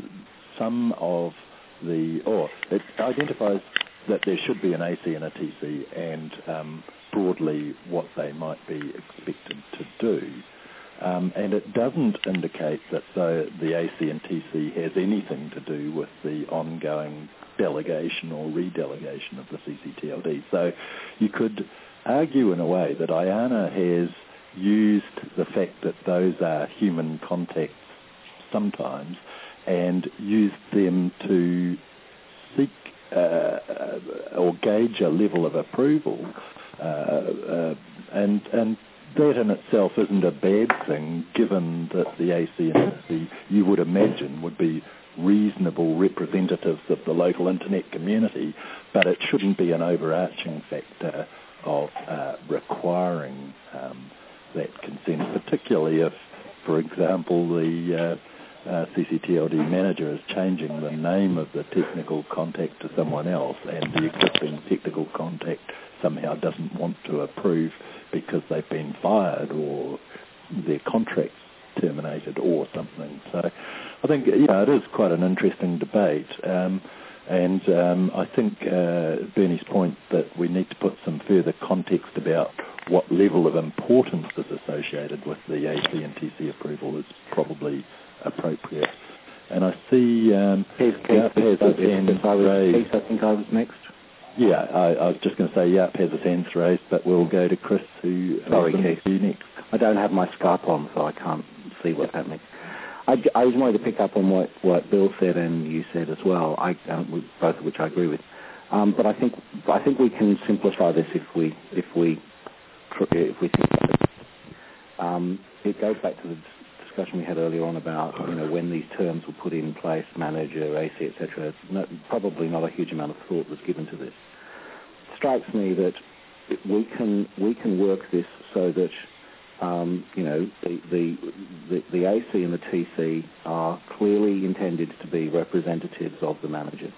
some of the, or it identifies that there should be an A C and a T C, and um, broadly what they might be expected to do. Um, and it doesn't indicate that the, the A C and T C has anything to do with the ongoing delegation or redelegation of the C C T L D. So you could argue in a way that I A N A has used the fact that those are human contacts sometimes and used them to seek uh, or gauge a level of approval, uh, uh, and and that in itself isn't a bad thing, given that the A C and T C, you would imagine, would be reasonable representatives of the local internet community, but it shouldn't be an overarching factor of uh, requiring um, that consent, particularly if, for example, the uh, uh, C C T L D manager is changing the name of the technical contact to someone else, and the existing technical contact somehow doesn't want to approve because they've been fired or their contract's terminated or something. So I think, you know, it is quite an interesting debate. Um, and um, I think uh, Bernie's point that we need to put some further context about what level of importance is associated with the A C and T C approval is probably appropriate. And I see um, Case, Case, Yap has his hand raised. Case, I think I was next. Yeah, I, I was just going to say Yap has his hands raised, but we'll go to Chris, who Sorry, has Case. you next. I don't have my Skype on, so I can't see what's happening. I, I just wanted to pick up on what, what Bill said and you said as well, I, um, both of which I agree with. Um, but I think I think we can simplify this if we if we if we think about it. Um, it goes back to the discussion we had earlier on about, you know, when these terms were put in place, manager, A C, et cetera. No, probably not a huge amount of thought was given to this. It strikes me that we can we can work this so that um, you know the, the the the A C and the T C are clearly intended to be representatives of the manager,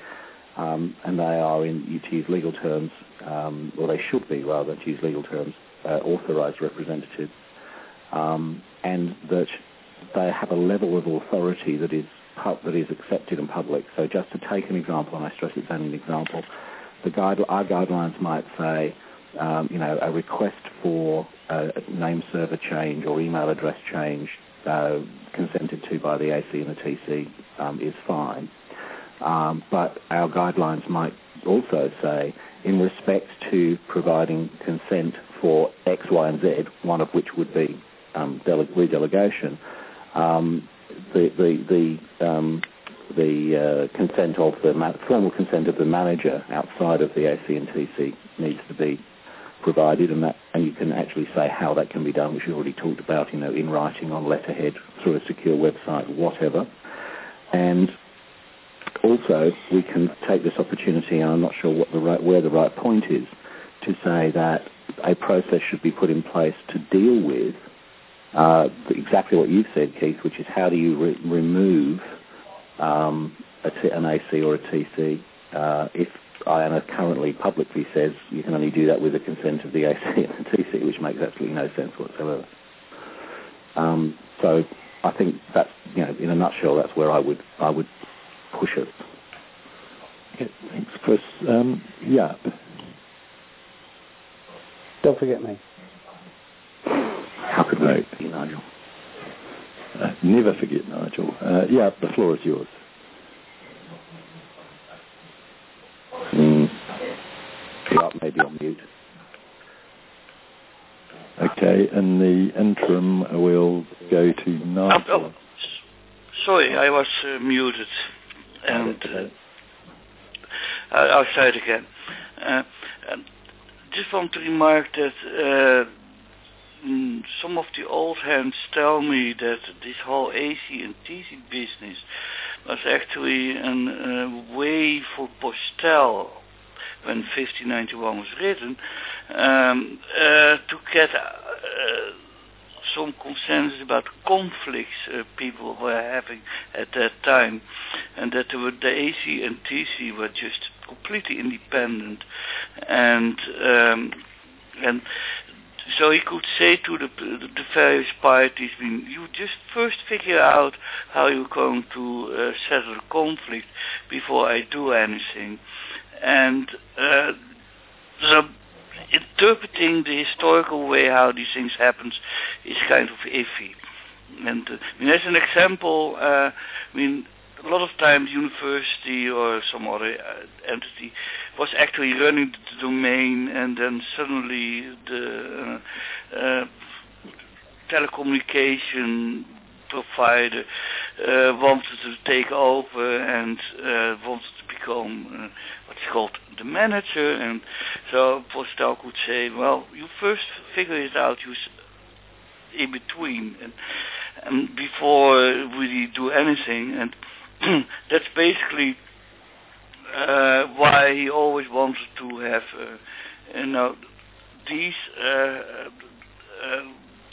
um, and they are, in to use legal terms, um, or they should be rather to use legal terms, uh, authorised representatives. Um, and that they have a level of authority that is pub- that is accepted and public. So just to take an example, and I stress it's only an example, the guide, our guidelines might say, um, you know, a request for a name server change or email address change uh, consented to by the A C and the T C um, is fine. Um, but our guidelines might also say, in respect to providing consent for X, Y, and Z, one of which would be um, dele- redelegation, um, the the the, um, the uh, consent of the ma- formal consent of the manager outside of the A C and T C needs to be provided, and that and you can actually say how that can be done, which we already talked about, you know, in writing, on letterhead, through a secure website, whatever. And also, we can take this opportunity, and I'm not sure what the right, where the right point is, to say that a process should be put in place to deal with uh, exactly what you've said, Keith, which is how do you re- remove um, a t- an A C or a T C uh, if I N A currently publicly says you can only do that with the consent of the A C and the T C, which makes absolutely no sense whatsoever. Um, so I think that's, you know, in a nutshell, that's where I would I would push it. Okay, thanks, Chris. Um, yeah. Don't forget me. How could we, you, Nigel? Uh, never forget, Nigel. Uh, yeah, the floor is yours. Mm. Yeah, maybe on mute. Okay, in the interim, we'll go to Nigel. Oh, oh, sorry, I was uh, muted. And uh, I'll say it again. Uh, um, just want to remark that uh, mm, some of the old hands tell me that this whole A C and T C business was actually a uh, way for Postel, when fifteen ninety-one was written, um, uh, to get uh, some consensus about conflicts uh, people were having at that time, and that were, the A C and T C were just completely independent, and um, and so he could say to the, the various parties, I mean, you just first figure out how you're going to uh, settle the conflict before I do anything. And uh, so interpreting the historical way how these things happen is kind of iffy. And uh, I mean, as an example, uh, I mean, a lot of times university or some other uh, entity was actually running the domain, and then suddenly the uh, uh, telecommunication provider uh, wanted to take over and uh, wanted to become uh, what's called the manager, and so Postel could say, well, you first figure it out, you in between, and, and before we do anything, and that's basically uh, why he always wanted to have, uh, you know, these uh, uh,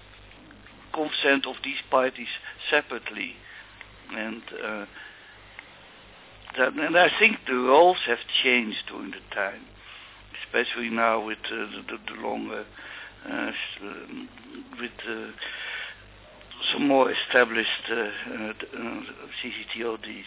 consent of these parties separately, and uh, that, and I think the roles have changed during the time, especially now with uh, the, the, the longer, uh, with uh, some more established uh, uh, C C T O Ds.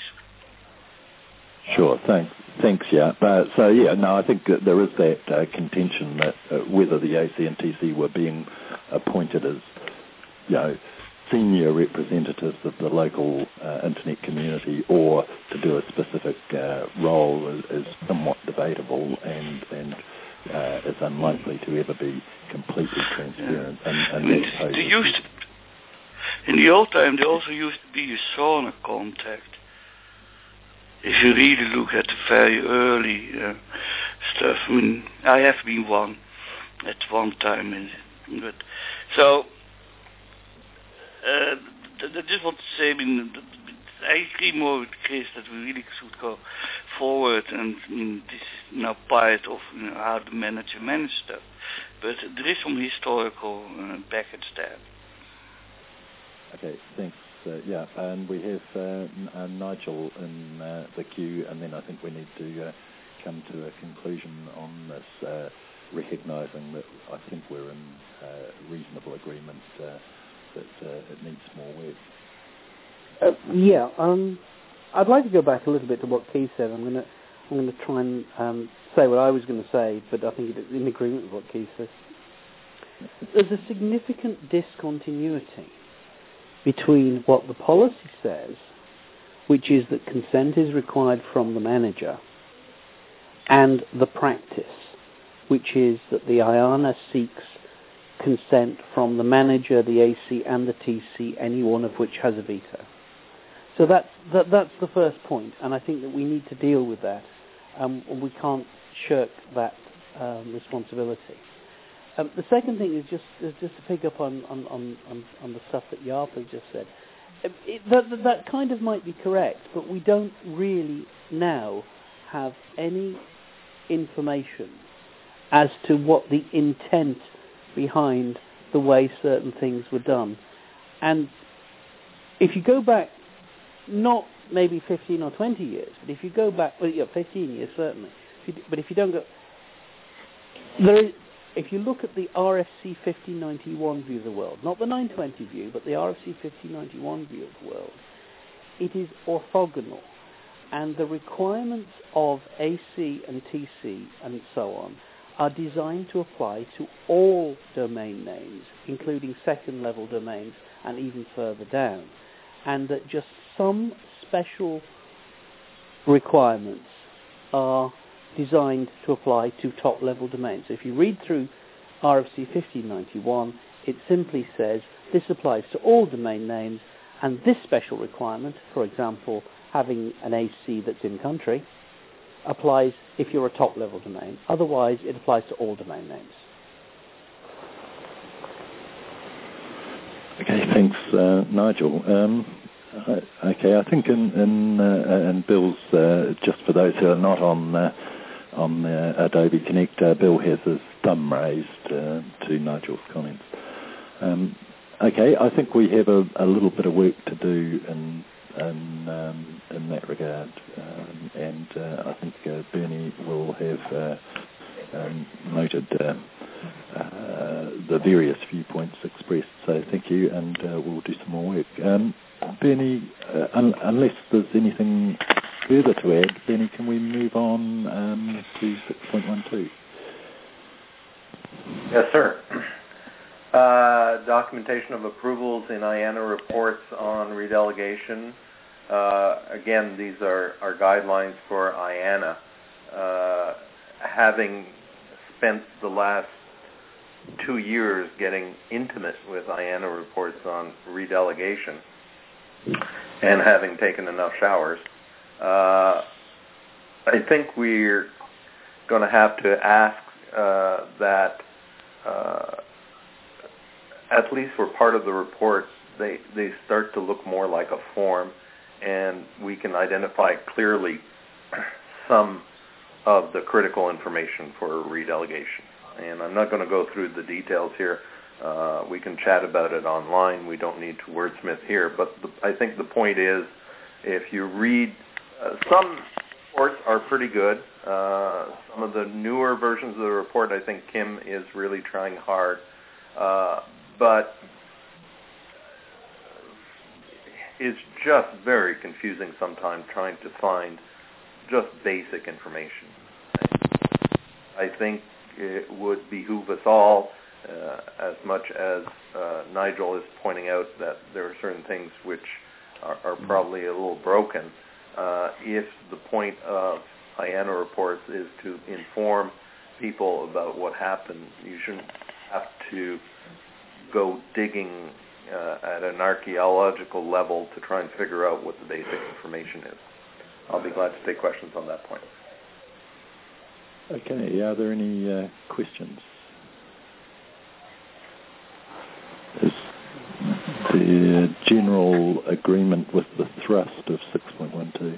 Sure, thanks, thanks, yeah. Uh, so yeah, no, I think that there is that uh, contention that uh, whether the A C and T C were being appointed as, you know, senior representatives of the local uh, internet community or to do a specific uh, role is, is somewhat debatable and and uh, is unlikely to ever be completely transparent. Yeah. And, and I mean, that they used to, in the old time, there also used to be a sauna contact. If you really look at the very early uh, stuff, I mean, I have been one at one time, in, but so. Uh, I just want to say, I mean, I agree more with Chris that we really should go forward, and I mean, this is now part of, you know, how the manager manages stuff. But there is some historical uh, baggage there. Okay, thanks. Uh, yeah, and we have uh, N- uh, Nigel in uh, the queue, and then I think we need to uh, come to a conclusion on this, uh, recognising that I think we're in uh, reasonable agreement uh, that uh, it needs more work. Uh, yeah, um, I'd like to go back a little bit to what Keith said. I'm going to I'm going to try and um, say what I was going to say, but I think it's in agreement with what Keith says. There's a significant discontinuity between what the policy says, which is that consent is required from the manager, and the practice, which is that the I A N A seeks consent from the manager, the A C, and the T C, any one of which has a veto. So that's, that, that's the first point, and I think that we need to deal with that, um, and we can't shirk that um, responsibility. Um, the second thing is just is just to pick up on, on, on, on, on the stuff that Jaap has just said. It, it, that, that, that kind of might be correct, but we don't really now have any information as to what the intent behind the way certain things were done. And if you go back, not maybe fifteen or twenty years, but if you go back, well, yeah, fifteen years certainly, if you, but if you don't go, there is, if you look at the R F C fifteen ninety-one view of the world, not the nine twenty view, but the R F C fifteen ninety-one view of the world, it is orthogonal, and the requirements of A C and T C and so on are designed to apply to all domain names, including second-level domains and even further down, and that just some special requirements are designed to apply to top-level domains. So if you read through R F C fifteen ninety-one, it simply says this applies to all domain names, and this special requirement, for example, having an A C that's in country, applies if you're a top-level domain. Otherwise, it applies to all domain names. Okay, thanks, uh, Nigel. Um, uh, okay, I think in, in, uh, in Bill's, uh, just for those who are not on uh, on uh, Adobe Connect, uh, Bill has his thumb raised uh, to Nigel's comments. Um, okay, I think we have a, a little bit of work to do in in, um, in that regard, um, and uh, I think uh, Bernie will have uh, um, noted uh, uh, the various viewpoints expressed. So thank you, and uh, we'll do some more work. Um, Bernie, uh, un- unless there's anything further to add, Bernie, can we move on um, to six point twelve? Yes, sir. Uh, documentation of approvals in I A N A reports on redelegation. Uh, again, these are, are guidelines for I A N A. Uh, having spent the last two years getting intimate with I A N A reports on redelegation and having taken enough showers, uh, I think we're going to have to ask uh, that uh, at least for part of the report, they, they start to look more like a form, and we can identify clearly some of the critical information for redelegation. And I'm not going to go through the details here. Uh, we can chat about it online. We don't need to wordsmith here. But the, I think the point is, if you read, uh, some reports are pretty good. Uh, some of the newer versions of the report, I think Kim is really trying hard. Uh, but it's just very confusing sometimes trying to find just basic information. I think it would behoove us all, uh, as much as uh, Nigel is pointing out that there are certain things which are, are probably a little broken. Uh, if the point of I A N A reports is to inform people about what happened, you shouldn't have to go digging uh, at an archaeological level to try and figure out what the basic information is. I'll be glad to take questions on that point. Okay, are there any uh, questions? Is the general agreement with the thrust of six point twelve?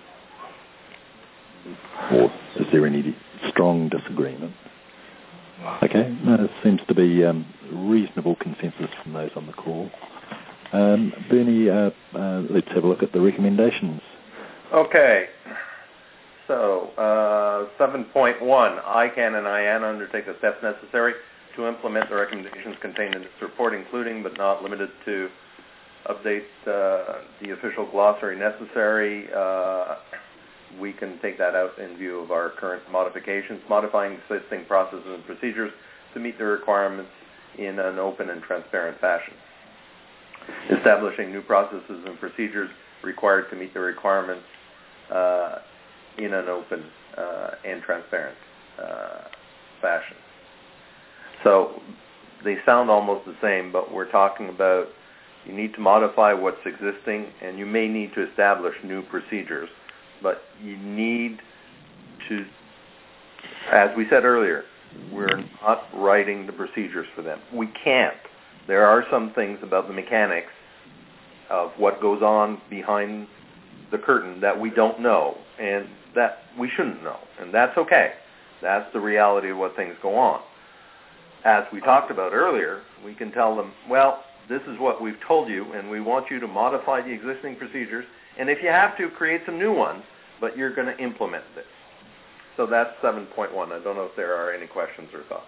Or is there any strong disagreement? Okay, no, there seems to be um, reasonable consensus from those on the call. Um, Bernie, uh, uh, let's have a look at the recommendations. Okay. So, uh, seven point one, I CAN and I A N A undertake the steps necessary to implement the recommendations contained in this report, including but not limited to update uh, the official glossary necessary, uh, we can take that out in view of our current modifications, modifying existing processes and procedures to meet the requirements in an open and transparent fashion. Establishing new processes and procedures required to meet the requirements uh, in an open uh, and transparent uh, fashion. So they sound almost the same, but we're talking about you need to modify what's existing, and you may need to establish new procedures, but you need to, as we said earlier, we're not writing the procedures for them. We can't. There are some things about the mechanics of what goes on behind the curtain that we don't know and that we shouldn't know, and that's okay. That's the reality of what things go on. As we talked about earlier, we can tell them, well, this is what we've told you, and we want you to modify the existing procedures, and if you have to, create some new ones, but you're going to implement this. So that's seven point one. I don't know if there are any questions or thoughts.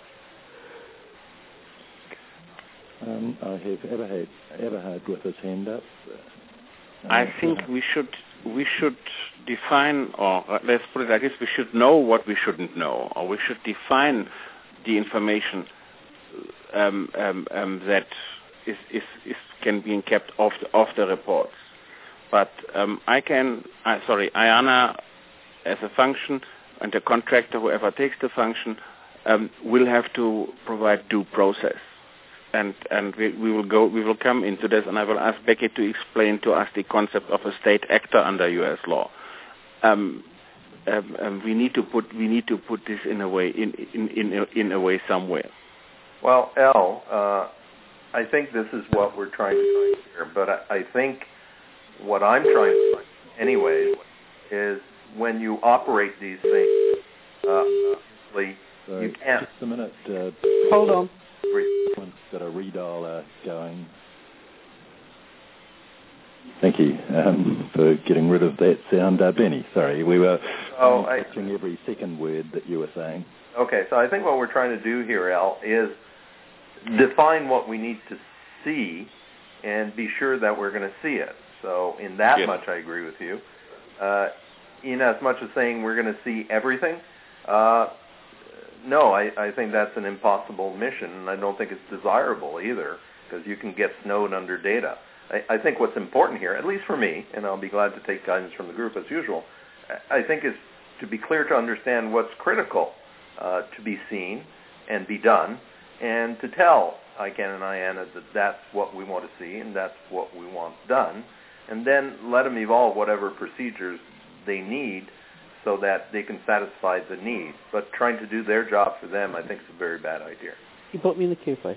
Um, I have Eberhard, Eberhard with his hand up. Um, I think we should we should define, or uh, let's put it like this: we should know what we shouldn't know, or we should define the information um, um, um, that is, is, is can be kept off the, off the reports. But um, I can, uh, sorry, IANA as a function and the contractor, whoever takes the function, um, will have to provide due process. And and we, we will go we will come into this, and I will ask Becky to explain to us the concept of a state actor under U S law. Um, um, um, we need to put we need to put this in a way in in in a, in a way somewhere. Well, Al, uh, I think this is what we're trying to find here, but I, I think what I'm trying to find, anyway, is when you operate these things, uh, obviously Sorry, you can't. Just a minute. Uh, Hold on. Someone's got a redialer going. Thank you um, for getting rid of that sound. Uh, Benny, sorry, we were oh, catching every second word that you were saying. Okay, so I think what we're trying to do here, Al, is define what we need to see and be sure that we're going to see it. So in that yes. much I agree with you. Uh, in as much as saying we're going to see everything, uh, no, I, I think that's an impossible mission, and I don't think it's desirable either, because you can get snowed under data. I, I think what's important here, at least for me, and I'll be glad to take guidance from the group as usual, I think is to be clear to understand what's critical uh, to be seen and be done, and to tell ICANN and IANA that that's what we want to see and that's what we want done, and then let them evolve whatever procedures they need so that they can satisfy the need. But trying to do their job for them, I think, is a very bad idea. You put me in the queue, please.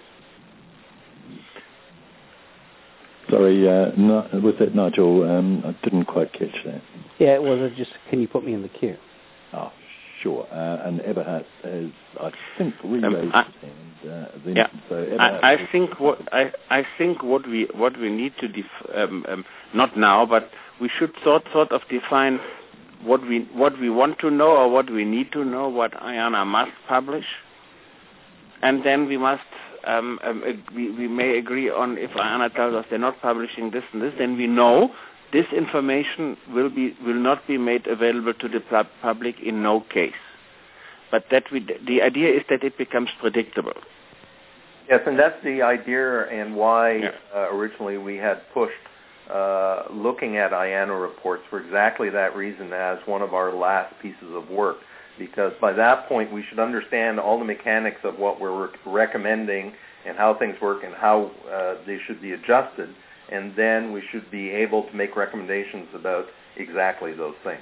Sorry, uh, no, was that Nigel? Um, I didn't quite catch that. Yeah, it was just, can you put me in the queue? Oh, sure. Uh, and Eberhard has, I think, raised um, I, his hand. Uh, then, yeah, so I, I think what I, I think what we what we need to def, um, um, not now, but we should sort sort of define what we what we want to know or what we need to know, what IANA must publish, and then we must um, um, we, we may agree on, if IANA tells us they're not publishing this and this, then we know this information will be will not be made available to the pub- public in no case. But that we, the idea is that it becomes predictable. Yes, and that's the idea, and why yeah. uh, originally we had pushed uh, looking at IANA reports for exactly that reason as one of our last pieces of work, because by that point we should understand all the mechanics of what we're rec- recommending and how things work and how uh, they should be adjusted, and then we should be able to make recommendations about exactly those things.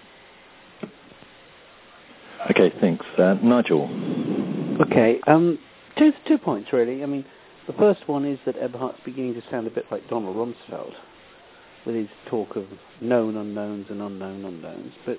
Okay, thanks. Uh, Nigel. Okay, um, two, two points really. I mean, the first one is that Eberhard's beginning to sound a bit like Donald Rumsfeld with his talk of known unknowns and unknown unknowns. But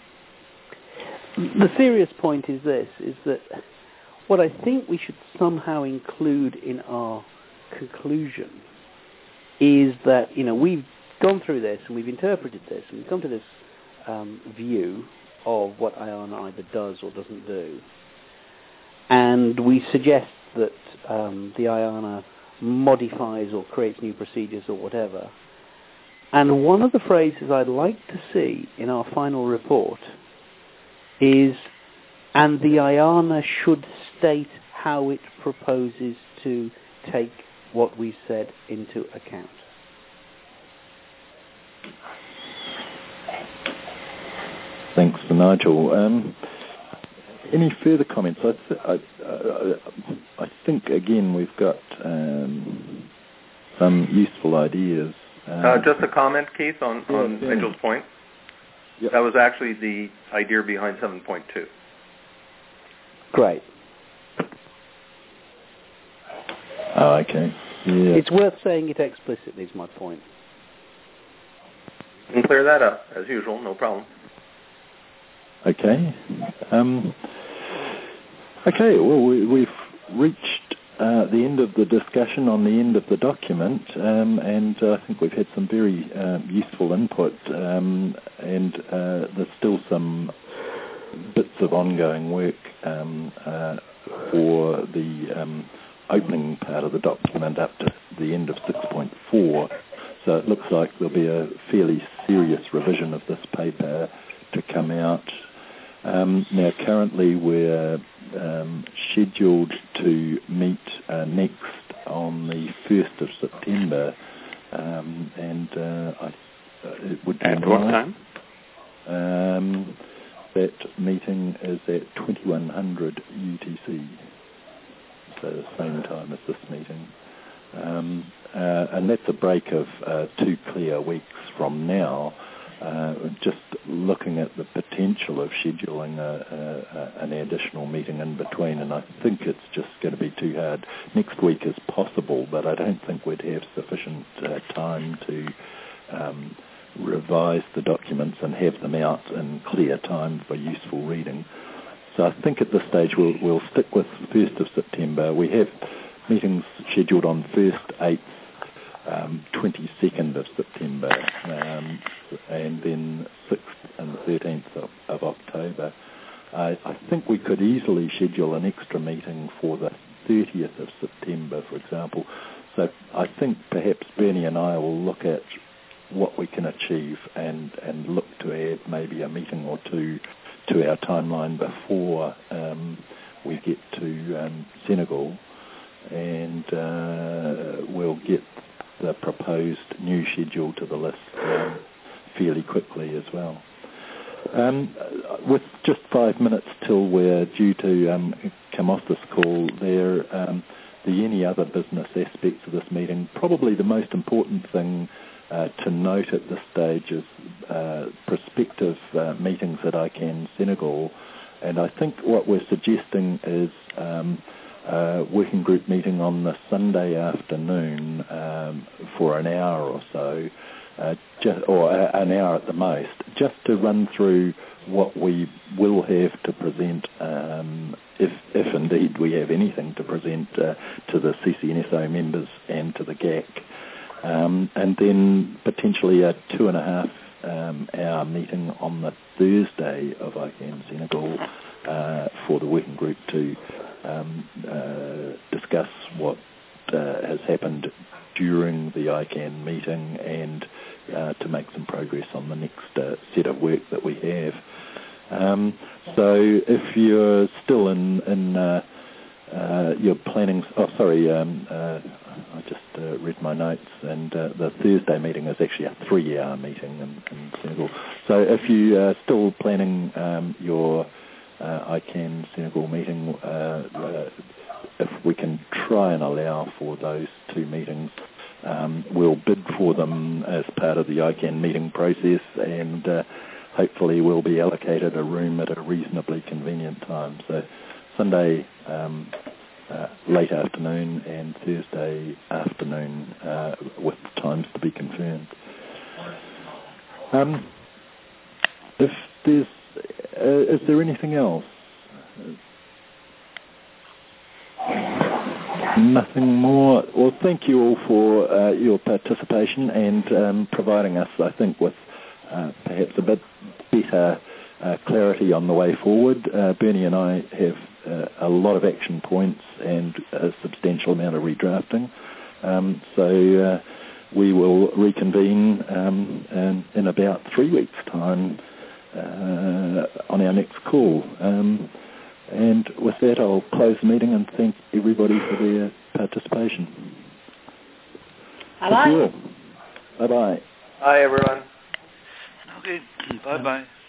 the serious point is this, is that what I think we should somehow include in our conclusion is that, you know, we've gone through this and we've interpreted this and we've come to this um, view of what IANA either does or doesn't do. And we suggest that um, the IANA modifies or creates new procedures or whatever. And one of the phrases I'd like to see in our final report is, and the I A N A should state how it proposes to take what we said into account. Thanks for Nigel. Um, any further comments? I, th- I, I, I think, again, we've got um, some useful ideas. Um, uh, just a comment, Keith, on, yeah, on yeah. Nigel's point. Yep. That was actually the idea behind seven point two. Great. Oh, okay. Yeah. It's worth saying it explicitly is my point. You can clear that up, as usual, no problem. Okay. Um, okay, well, we, we've reached uh, the end of the discussion on the end of the document, um, and uh, I think we've had some very uh, useful input, um, and uh, there's still some bits of ongoing work um, uh, for the um, opening part of the document up to the end of six point four. So it looks like there'll be a fairly serious revision of this paper to come out. Um, now, currently we're um, scheduled to meet uh, next on the first of September, um, and uh, I, uh, it would be At what time? Um, that meeting is at twenty-one hundred U T C, so the same time as this meeting. Um, uh, and that's a break of uh, two clear weeks from now. Uh, just looking at the potential of scheduling a, a, an additional meeting in between, and I think it's just going to be too hard. Next week is possible, but I don't think we'd have sufficient uh, time to um, revise the documents and have them out in clear time for useful reading. So I think at this stage we'll, we'll stick with first of September. We have meetings scheduled on first, eighth, um, twenty-second of September, um, and then sixth and thirteenth of, of October. I, I think we could easily schedule an extra meeting for the thirtieth of September, for example. So I think perhaps Bernie and I will look at what we can achieve and, and look to add maybe a meeting or two to our timeline before um, we get to um, Senegal, and uh, we'll get the proposed new schedule to the list um, fairly quickly as well. Um, with just five minutes till we're due to um, come off this call, there um, the any other business aspects of this meeting, probably the most important thing uh, to note at this stage is uh, prospective uh, meetings at I CANN Senegal, and I think what we're suggesting is um, a working group meeting on the Sunday afternoon um, for an hour or so, uh, just, or a, an hour at the most, just to run through what we will have to present, um, if, if indeed we have anything to present uh, to the C C N S O members and to the G A C. Um, and then potentially a two and a half um, hour meeting on the Thursday of I CANN Senegal uh, for the working group to um, uh, discuss what uh, has happened during the I CANN meeting and uh, to make some progress on the next uh, set of work that we have. Um, so if you're still in, in uh, uh, you're planning, oh sorry, um, uh, I just uh, read my notes, and uh, the Thursday meeting is actually a three-hour meeting in, in Senegal. So if you are still planning um, your uh, I CANN Senegal meeting, uh, uh, if we can try and allow for those two meetings, um, we'll bid for them as part of the I CANN meeting process, and uh, hopefully we'll be allocated a room at a reasonably convenient time. So Sunday um, uh, late afternoon and Thursday afternoon uh, with times to be confirmed. Um, if there's, uh, is there anything else? Nothing more. Well, thank you all for uh, your participation and um, providing us, I think, with uh, perhaps a bit better uh, clarity on the way forward. Uh, Bernie and I have uh, a lot of action points and a substantial amount of redrafting. Um, so uh, we will reconvene um, in, in about three weeks' time uh, on our next call. Um, and with that, I'll close the meeting and thank everybody for their participation. Bye-bye. Bye-bye. Bye, everyone. Okay, bye-bye.